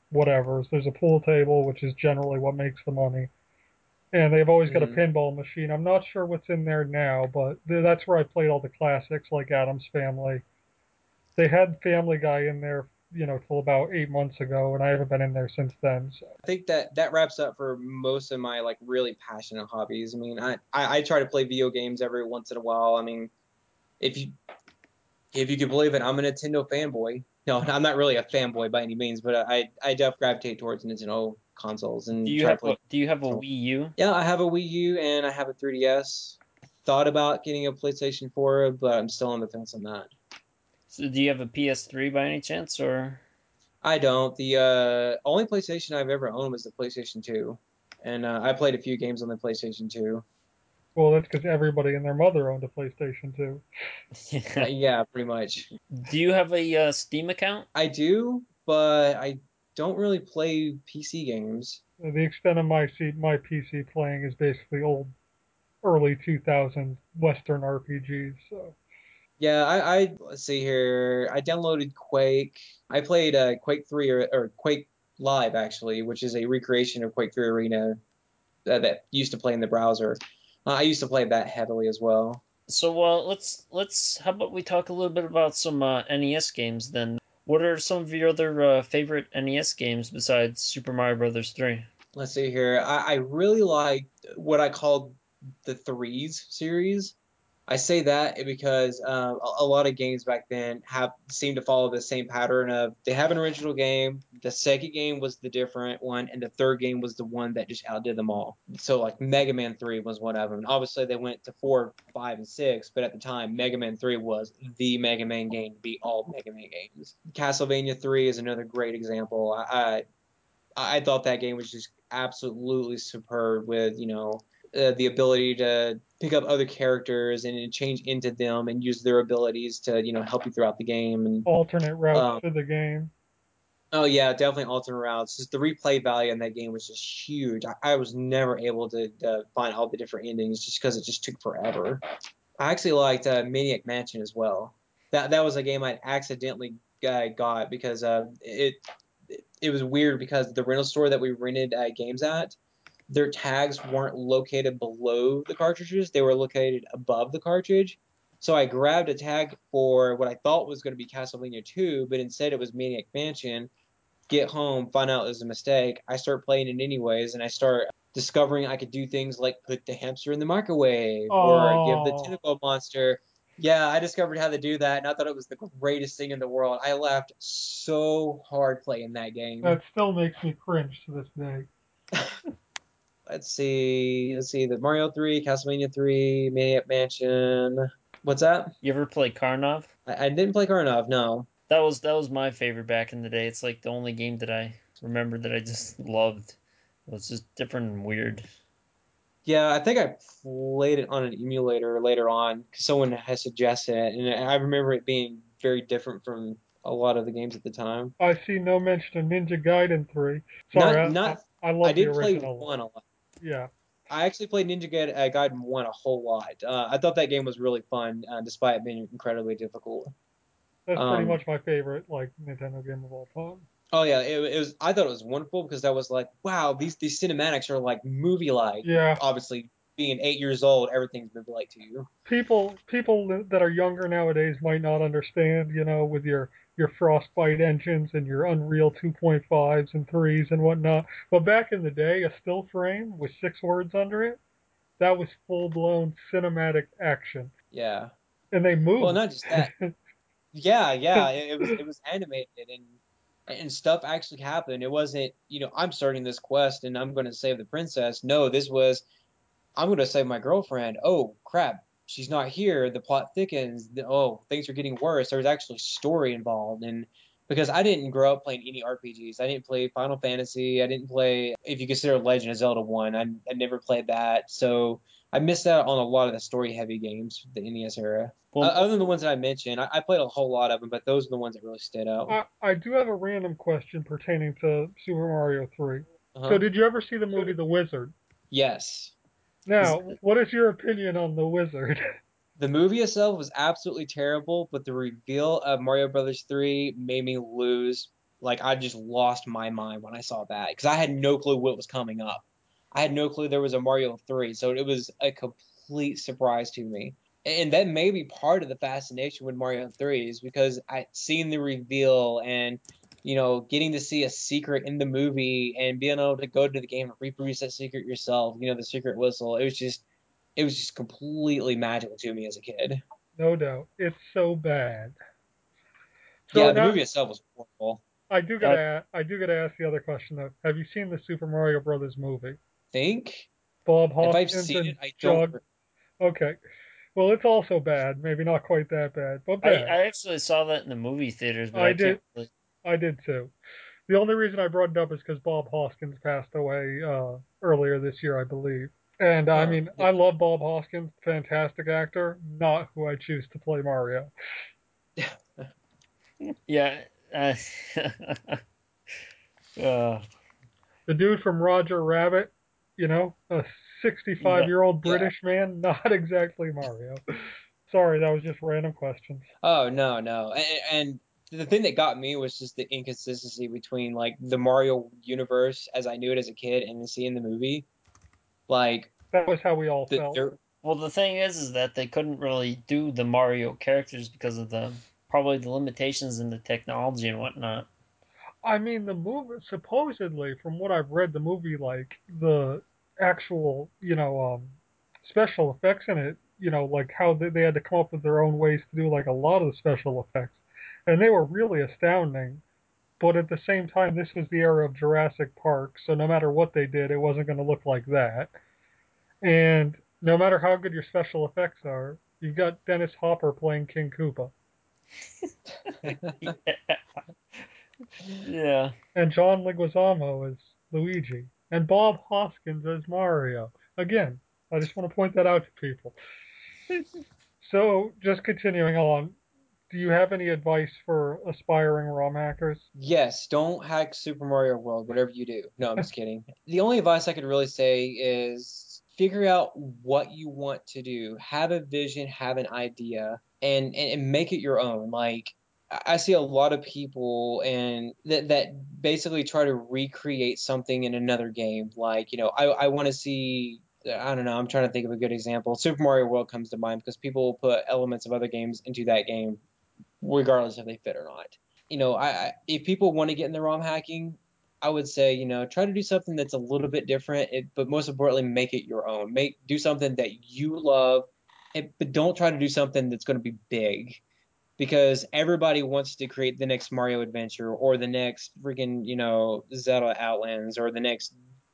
whatever. There's a pool table, which is generally what makes the money, and they've always got a Mhm. pinball machine. I'm not sure what's in there now, but that's where I played all the classics like Adam's Family. They had Family Guy in there, till about 8 months ago, and I haven't been in there since then. So. I think that wraps up for most of my like really passionate hobbies. I mean, I try to play video games every once in a while. I mean, if you if you can believe it, I'm a Nintendo fanboy. No, I'm not really a fanboy by any means, but I definitely gravitate towards Nintendo consoles and try to play. Do you have a Consoles. Wii U? Yeah, I have a Wii U and I have a 3DS. Thought about getting a PlayStation 4, but I'm still on the fence on that. So do you have a PS3 by any chance, or I don't. The only PlayStation I've ever owned was the PlayStation 2, and I played a few games on the PlayStation 2. Well, that's because everybody and their mother owned a PlayStation 2. yeah. Yeah, pretty much. Do you have a Steam account? I do, but I don't really play PC games. The extent of my PC playing is basically old early 2000s Western RPGs. So Yeah, let's see here. I downloaded Quake. I played Quake 3 or Quake Live actually, which is a recreation of Quake 3 Arena that used to play in the browser. I used to play that heavily as well. So let's how about we talk a little bit about some NES games then? What are some of your other favorite NES games besides Super Mario Brothers 3? Let's see here. I really like what I call the Threes series. I say that because a lot of games back then have seem to follow the same pattern of they have an original game, the second game was the different one, and the third game was the one that just outdid them all. So like Mega Man 3 was one of them. Obviously they went to 4, 5, and 6, but at the time Mega Man 3 was the Mega Man game to beat all Mega Man games. Castlevania 3 is another great example. I thought that game was just absolutely superb with, the ability to pick up other characters and change into them and use their abilities to, help you throughout the game. And alternate routes um, to the game. oh yeah, definitely alternate routes. Just the replay value in that game was just huge. I was never able to find all the different endings just because it just took forever. I actually liked Maniac Mansion as well. That was a game I accidentally got because it was weird because the rental store that we rented games at, their tags weren't located below the cartridges; they were located above the cartridge. So I grabbed a tag for what I thought was going to be Castlevania 2, but instead it was Maniac Mansion. Get home, find out it was a mistake. I start playing it anyways, and I start discovering I could do things like put the hamster in the microwave or give the Oh, tentacle monster. Yeah, I discovered how to do that, and I thought it was the greatest thing in the world. I laughed so hard playing that game. that still makes me cringe to this day. Let's see, the Mario 3, Castlevania 3, Maniac Mansion. What's that? You ever play Karnov? I didn't play Karnov, no. That was my favorite back in the day. It's like the only game that I remember that I just loved. It was just different and weird. Yeah, I think I played it on an emulator later on because someone has suggested it, and I remember it being very different from a lot of the games at the time. I see no mention of Ninja Gaiden 3. Sorry, Not I, I, not I I love the did play original. one a lot. Yeah, I actually played Gaiden 1 a whole lot. I thought that game was really fun, despite it being incredibly difficult. that's pretty Um, much my favorite like Nintendo game of all time. oh yeah, it was. I thought it was wonderful because I was like, wow, these cinematics are like movie like. Yeah, Obviously, being 8 years old, everything's movie like to you. people that are younger nowadays might not understand, with your Frostbite engines and your Unreal 2.5s and 3s and whatnot. But back in the day, a still frame with 6 words under it, that was full blown cinematic action, Yeah. and they Well, moved. not just that. Yeah. It was animated and stuff actually happened. It wasn't, I'm starting this quest and I'm going to save the princess. No, this was I'm going to save my girlfriend. Oh, crap. She's not here. The plot thickens. Oh, things are getting worse. There's actually story involved. And because I didn't grow up playing any RPGs, I didn't play Final Fantasy. I didn't play, if you consider Legend of Zelda 1, I never played that. So I missed out on a lot of the story heavy games, the NES era. Well, Other than the ones that I mentioned, I played a whole lot of them, but those are the ones that really stood out. I do have a random question pertaining to Super Mario 3. So, Uh-huh. did you ever see the movie The Wizard? Yes. is Now, what is your opinion on The Wizard? The movie itself was absolutely terrible, but the reveal of Mario Brothers 3 made me lose Like I just lost my mind when I saw that because I had no clue what was coming up. I had no clue there was a Mario 3, so it was a complete surprise to me. And that may be part of the fascination with Mario 3 is because I seen the reveal and getting to see a secret in the movie and being able to go to the game and reproduce that secret yourself, the secret whistle. It was just completely magical to me as a kid. No doubt. It's so bad. So Yeah, the now movie itself was horrible. I do gotta ask the other question though. Have you seen the Super Mario Brothers movie? Think Bob if I've Hoskins seen it, and I don't. John. Okay. Well, it's also bad. Maybe not quite that bad, but bad. I actually saw that in the movie theaters, but I I can't did. really. I did too. The only reason I brought it up is because Bob Hoskins passed away earlier this year, I believe. And I Huh. mean, I love Bob Hoskins, fantastic actor, not who I choose to play Mario. Yeah. Uh, uh, The dude from Roger Rabbit, a yeah. 65-year-old Yeah. British man, not exactly Mario. Sorry, that was just random questions. Oh no, no. And the thing that got me was just the inconsistency between like the Mario universe as I knew it as a kid and then seeing the movie. Like That was how we all the felt. there Well, the thing is that they couldn't really do the Mario characters because of the probably the limitations in the technology and whatnot. I mean, the movie, supposedly, from what I've read, the movie, like, the actual, special effects in it, like how they had to come up with their own ways to do, like, a lot of the special effects. And they were really astounding. But at the same time, this was the era of Jurassic Park, so no matter what they did, it wasn't going to look like that. And no matter how good your special effects are, you've got Dennis Hopper playing King Koopa, Yeah. and John Leguizamo as Luigi, and Bob Hoskins as Mario. Again, I just want to point that out to people. So, just continuing on, do you have any advice for aspiring ROM hackers? Yes, don't hack Super Mario World, whatever you do. No, I'm just kidding. The only advice I could really say is figure out what you want to do. Have a vision, have an idea, and make it your own. Like I see a lot of people and that basically try to recreate something in another game. Like, I want to see I don't know, I'm trying to think of a good example. Super Mario World comes to mind because people will put elements of other games into that game regardless if they fit or not. If people want to get in the ROM hacking, I would say, try to do something that's a little bit different, but most importantly, make it your own. Do something that you love, but don't try to do something that's going to be big because everybody wants to create the next Mario adventure or the next freaking, Zelda Outlands or the next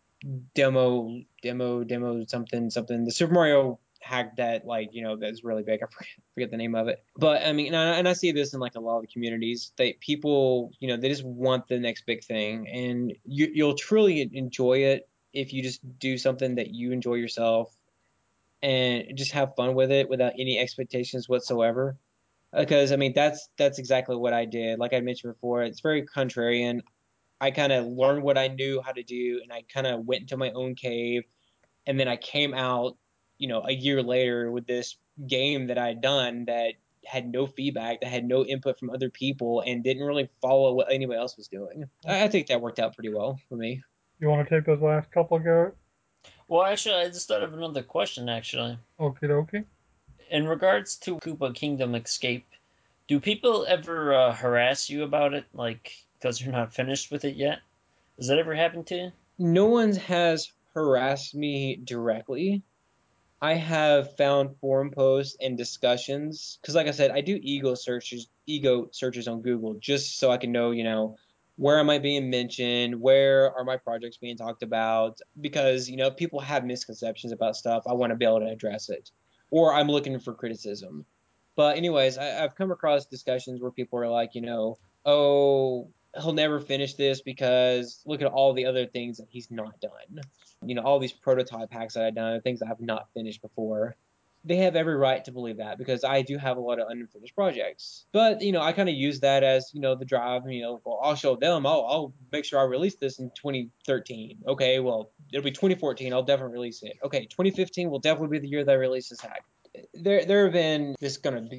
demo something. The Super Mario hack that that's really big. I forget the name of it. But I mean, and I see this in like a lot of the communities. That people, they just want the next big thing, and you'll truly enjoy it if you just do something that you enjoy yourself and just have fun with it without any expectations whatsoever. Because I mean, that's exactly what I did. Like I mentioned before, it's very contrarian. I kind of learned what I knew how to do, and I kind of went into my own cave, and then I came out, a year later with this game that I had done that had no feedback, that had no input from other people, and didn't really follow what anybody else was doing. I think that worked out pretty well for me. You want to take those last couple, Garrett? Well, actually, I just thought of another question. Actually, Okie dokie. in regards to Koopa Kingdom Escape, do people ever harass you about it, like because you're not finished with it yet? Does that ever happen to you? No one has harassed me directly. I have found forum posts and discussions because, like I said, I do ego searches on Google just so I can know, where am I being mentioned, where are my projects being talked about? Because if people have misconceptions about stuff, I want to be able to address it, or I'm looking for criticism. But anyways, I've come across discussions where people are like, oh, he'll never finish this because look at all the other things that he's not done. All these prototype hacks that I've done, things I have not finished before. They have every right to believe that because I do have a lot of unfinished projects. But I kind of use that as the drive. Well, I'll show them. I'll make sure I release this in 2013. Okay, well it'll be 2014. I'll definitely release it. Okay, 2015 will definitely be the year that I release this hack. There have been this gonna be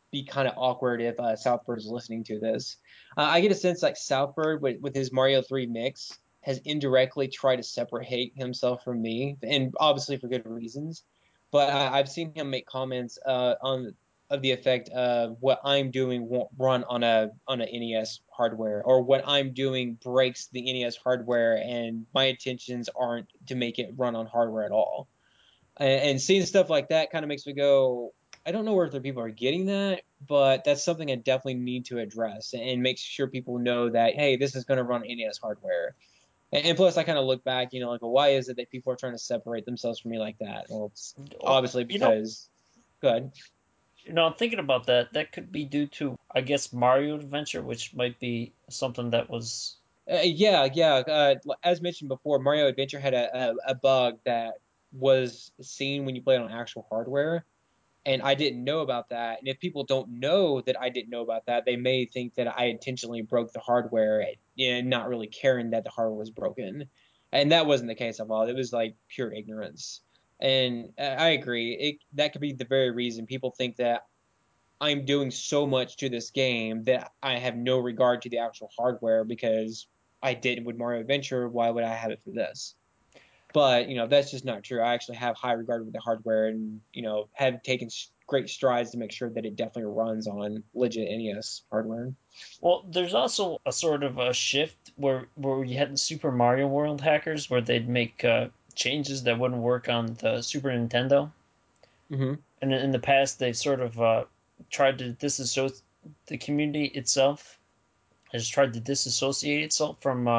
be kind of awkward if Southbird's listening to this. I get a sense like Southbird with his Mario 3 mix has indirectly tried to separate himself from me, and obviously for good reasons. But I've seen him make comments on of the effect of what I'm doing won't run on a NES hardware, or what I'm doing breaks the NES hardware, and my intentions aren't to make it run on hardware at all. And seeing stuff like that kind of makes me go, I don't know where other people are getting that, but that's something I definitely need to address and make sure people know that, hey, this is going to run NES hardware. And plus, I kind of look back, like, well, why is it that people are trying to separate themselves from me like that? Well, it's Oh, obviously because, good. I'm thinking about that. That could be due to, I guess, Mario Adventure, which might be something that was. Yeah. As mentioned before, Mario Adventure had a bug that was seen when you played on actual hardware, and I didn't know about that. And if people don't know that I didn't know about that, they may think that I intentionally broke the hardware and not really caring that the hardware was broken. And that wasn't the case at all. It was like pure ignorance. And I agree. That could be the very reason people think that I'm doing so much to this game that I have no regard to the actual hardware because I did with Mario Adventure. Why would I have it for this? But that's just not true. I actually have high regard with the hardware, and have taken great strides to make sure that it definitely runs on legit NES hardware. Well, there's also a sort of a shift where you had the Super Mario World hackers, where they'd make changes that wouldn't work on the Super Nintendo. Mm-hmm. And in the past, they've sort of tried to disassociate the community itself has tried to disassociate itself from,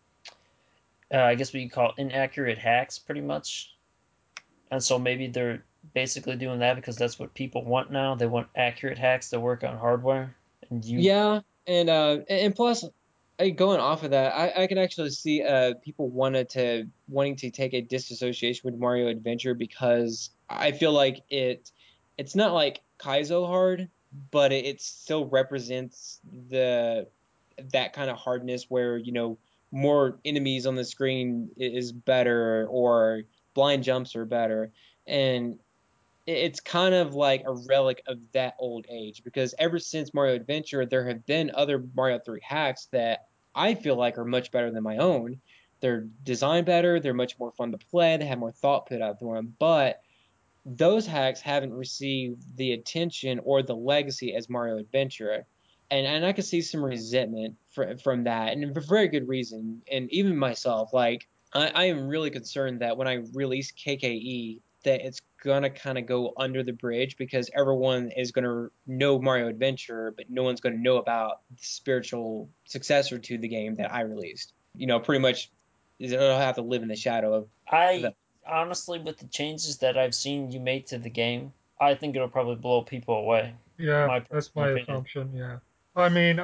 I guess what you call inaccurate hacks, pretty much. And so maybe they're basically doing that because that's what people want now. They want accurate hacks that work on hardware. And you, Yeah, and plus, going off of that, I can actually see people wanting to take a disassociation with Mario Adventure because I feel like it's not like Kaizo hard, but it still represents the that kind of hardness where more enemies on the screen is better, or blind jumps are better. And it's kind of like a relic of that old age, because ever since Mario Adventure, there have been other Mario 3 hacks that I feel like are much better than my own. They're designed better, they're much more fun to play, they have more thought put out through them, but those hacks haven't received the attention or the legacy as Mario Adventure. And I could see some resentment from that, and for very good reason. And even myself, like, I am really concerned that when I release KKE, that it's gonna kind of go under the bridge because everyone is gonna know Mario Adventure, but no one's gonna know about the spiritual successor to the game that I released. Pretty much, it'll have to live in the shadow of I that. honestly, with the changes that I've seen you made to the game, I think it'll probably blow people away. Yeah, My that's personal my opinion. assumption. Yeah. I mean,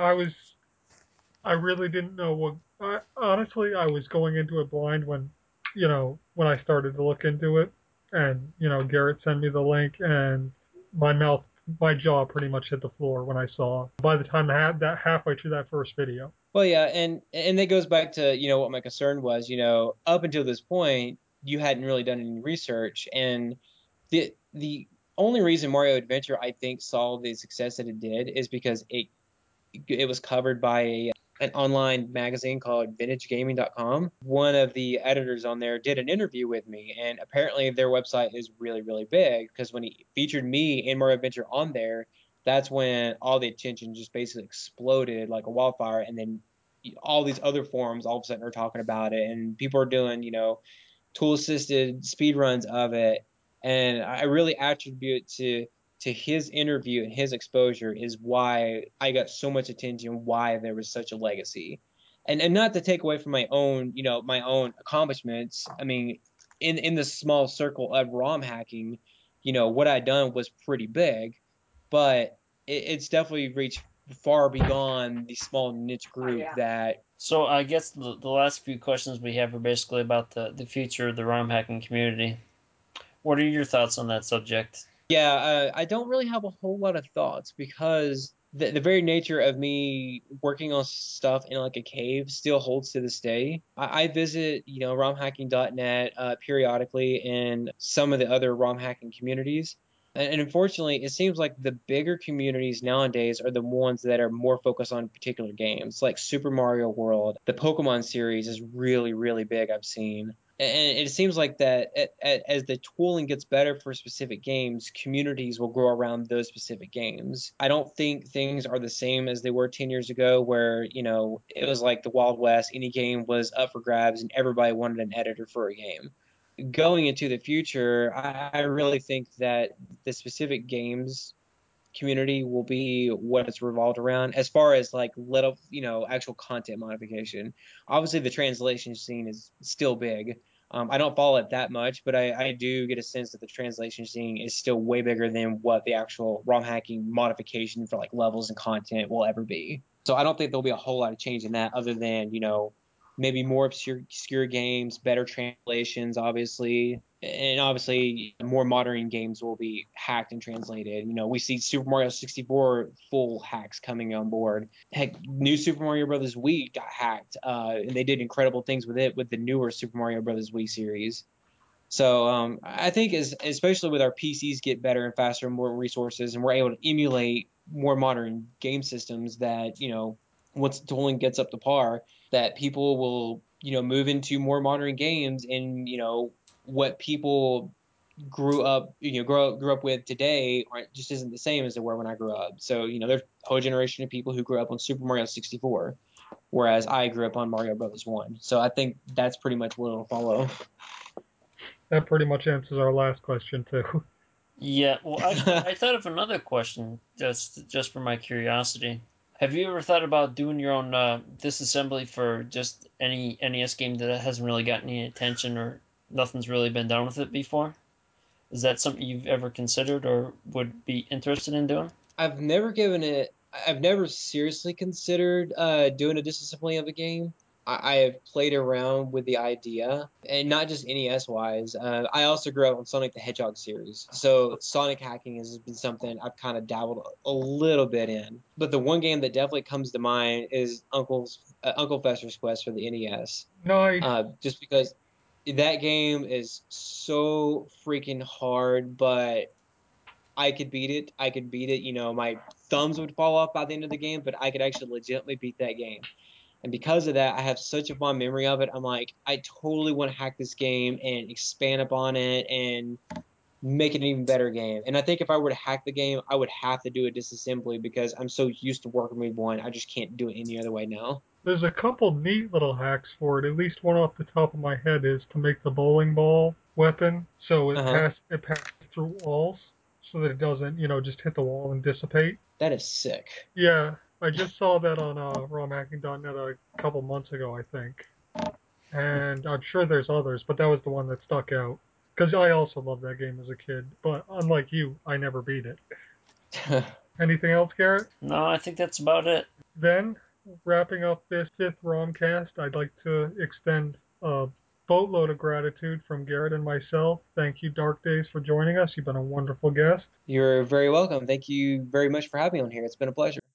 I really didn't know what. Honestly, I was going into it blind when I started to look into it, and Garrett sent me the link, and my mouth, my jaw pretty much hit the floor when I saw. By the time I had that halfway through that first video. Well, yeah, and that goes back to what my concern was. Up until this point, you hadn't really done any research, and the only reason Mario Adventure I think saw the success that it did is because it was covered by an online magazine called VintageGaming.com. One of the editors on there did an interview with me, and apparently their website is really, really big because when he featured me in Mario Adventure on there, that's when all the attention just basically exploded like a wildfire. And then all these other forums all of a sudden are talking about it, and people are doing, tool assisted speed runs of it. And I really attribute to his interview and his exposure is why I got so much attention, why there was such a legacy. And not to take away from my own accomplishments. I mean, in the small circle of ROM hacking, what I done was pretty big, but it's definitely reached far beyond the small niche group that. So I guess the last few questions we have are basically about the future of the ROM hacking community. What are your thoughts on that subject? Yeah, I don't really have a whole lot of thoughts because the very nature of me working on stuff in like a cave still holds to this day. I visit, romhacking.net periodically and some of the other ROM hacking communities. And unfortunately, it seems like the bigger communities nowadays are the ones that are more focused on particular games, like Super Mario World. The Pokemon series is really, really big, I've seen. And it seems like that as the tooling gets better for specific games, communities will grow around those specific games. I don't think things are the same as they were 10 years ago, where, it was like the Wild West, any game was up for grabs and everybody wanted an editor for a game. Going into the future, I really think that the specific games community will be what it's revolved around as far as like little, actual content modification. Obviously, the translation scene is still big. I don't follow it that much, but I do get a sense that the translation scene is still way bigger than what the actual ROM hacking modification for like levels and content will ever be. So I don't think there'll be a whole lot of change in that other than, maybe more obscure games, better translations, obviously, and obviously more modern games will be hacked and translated. We see Super Mario 64 full hacks coming on board. Heck, new Super Mario Brothers Wii got hacked, and they did incredible things with it with the newer Super Mario Brothers Wii series. So I think especially with our PCs get better and faster and more resources, and we're able to emulate more modern game systems that, once the tooling gets up to par, that people will, move into more modern games and, what people grew up with today just isn't the same as they were when I grew up. So, there's a whole generation of people who grew up on Super Mario 64, whereas I grew up on Mario Brothers 1. So I think that's pretty much what it'll follow. That pretty much answers our last question too. Yeah, well, actually, I thought of another question just for my curiosity. Have you ever thought about doing your own disassembly for just any NES game that hasn't really gotten any attention or nothing's really been done with it before? Is that something you've ever considered or would be interested in doing? I've never given it. I've never seriously considered doing a disassembly of a game. I have played around with the idea, and not just NES wise. I also grew up on Sonic the Hedgehog series, so Sonic hacking has been something I've kind of dabbled a little bit in. But the one game that definitely comes to mind is Uncle Fester's Quest for the NES. Nice. Just because that game is so freaking hard, but I could beat it. I could beat it. My thumbs would fall off by the end of the game, but I could actually legitimately beat that game. And because of that, I have such a fond memory of it. I'm like, I totally want to hack this game and expand upon it and make it an even better game. And I think if I were to hack the game, I would have to do a disassembly because I'm so used to working with one. I just can't do it any other way now. There's a couple neat little hacks for it. At least one off the top of my head is to make the bowling ball weapon so Uh huh. it passes through walls so that it doesn't, just hit the wall and dissipate. That is sick. Yeah, I just saw that on rawhacking.net a couple months ago, I think. And I'm sure there's others, but that was the one that stuck out. Because I also loved that game as a kid, but unlike you, I never beat it. Anything else, Garrett? No, I think that's about it. Then, wrapping up this fifth Romcast, I'd like to extend a boatload of gratitude from Garrett and myself. Thank you, Dark Days, for joining us. You've been a wonderful guest. You're very welcome. Thank you very much for having me on here. It's been a pleasure.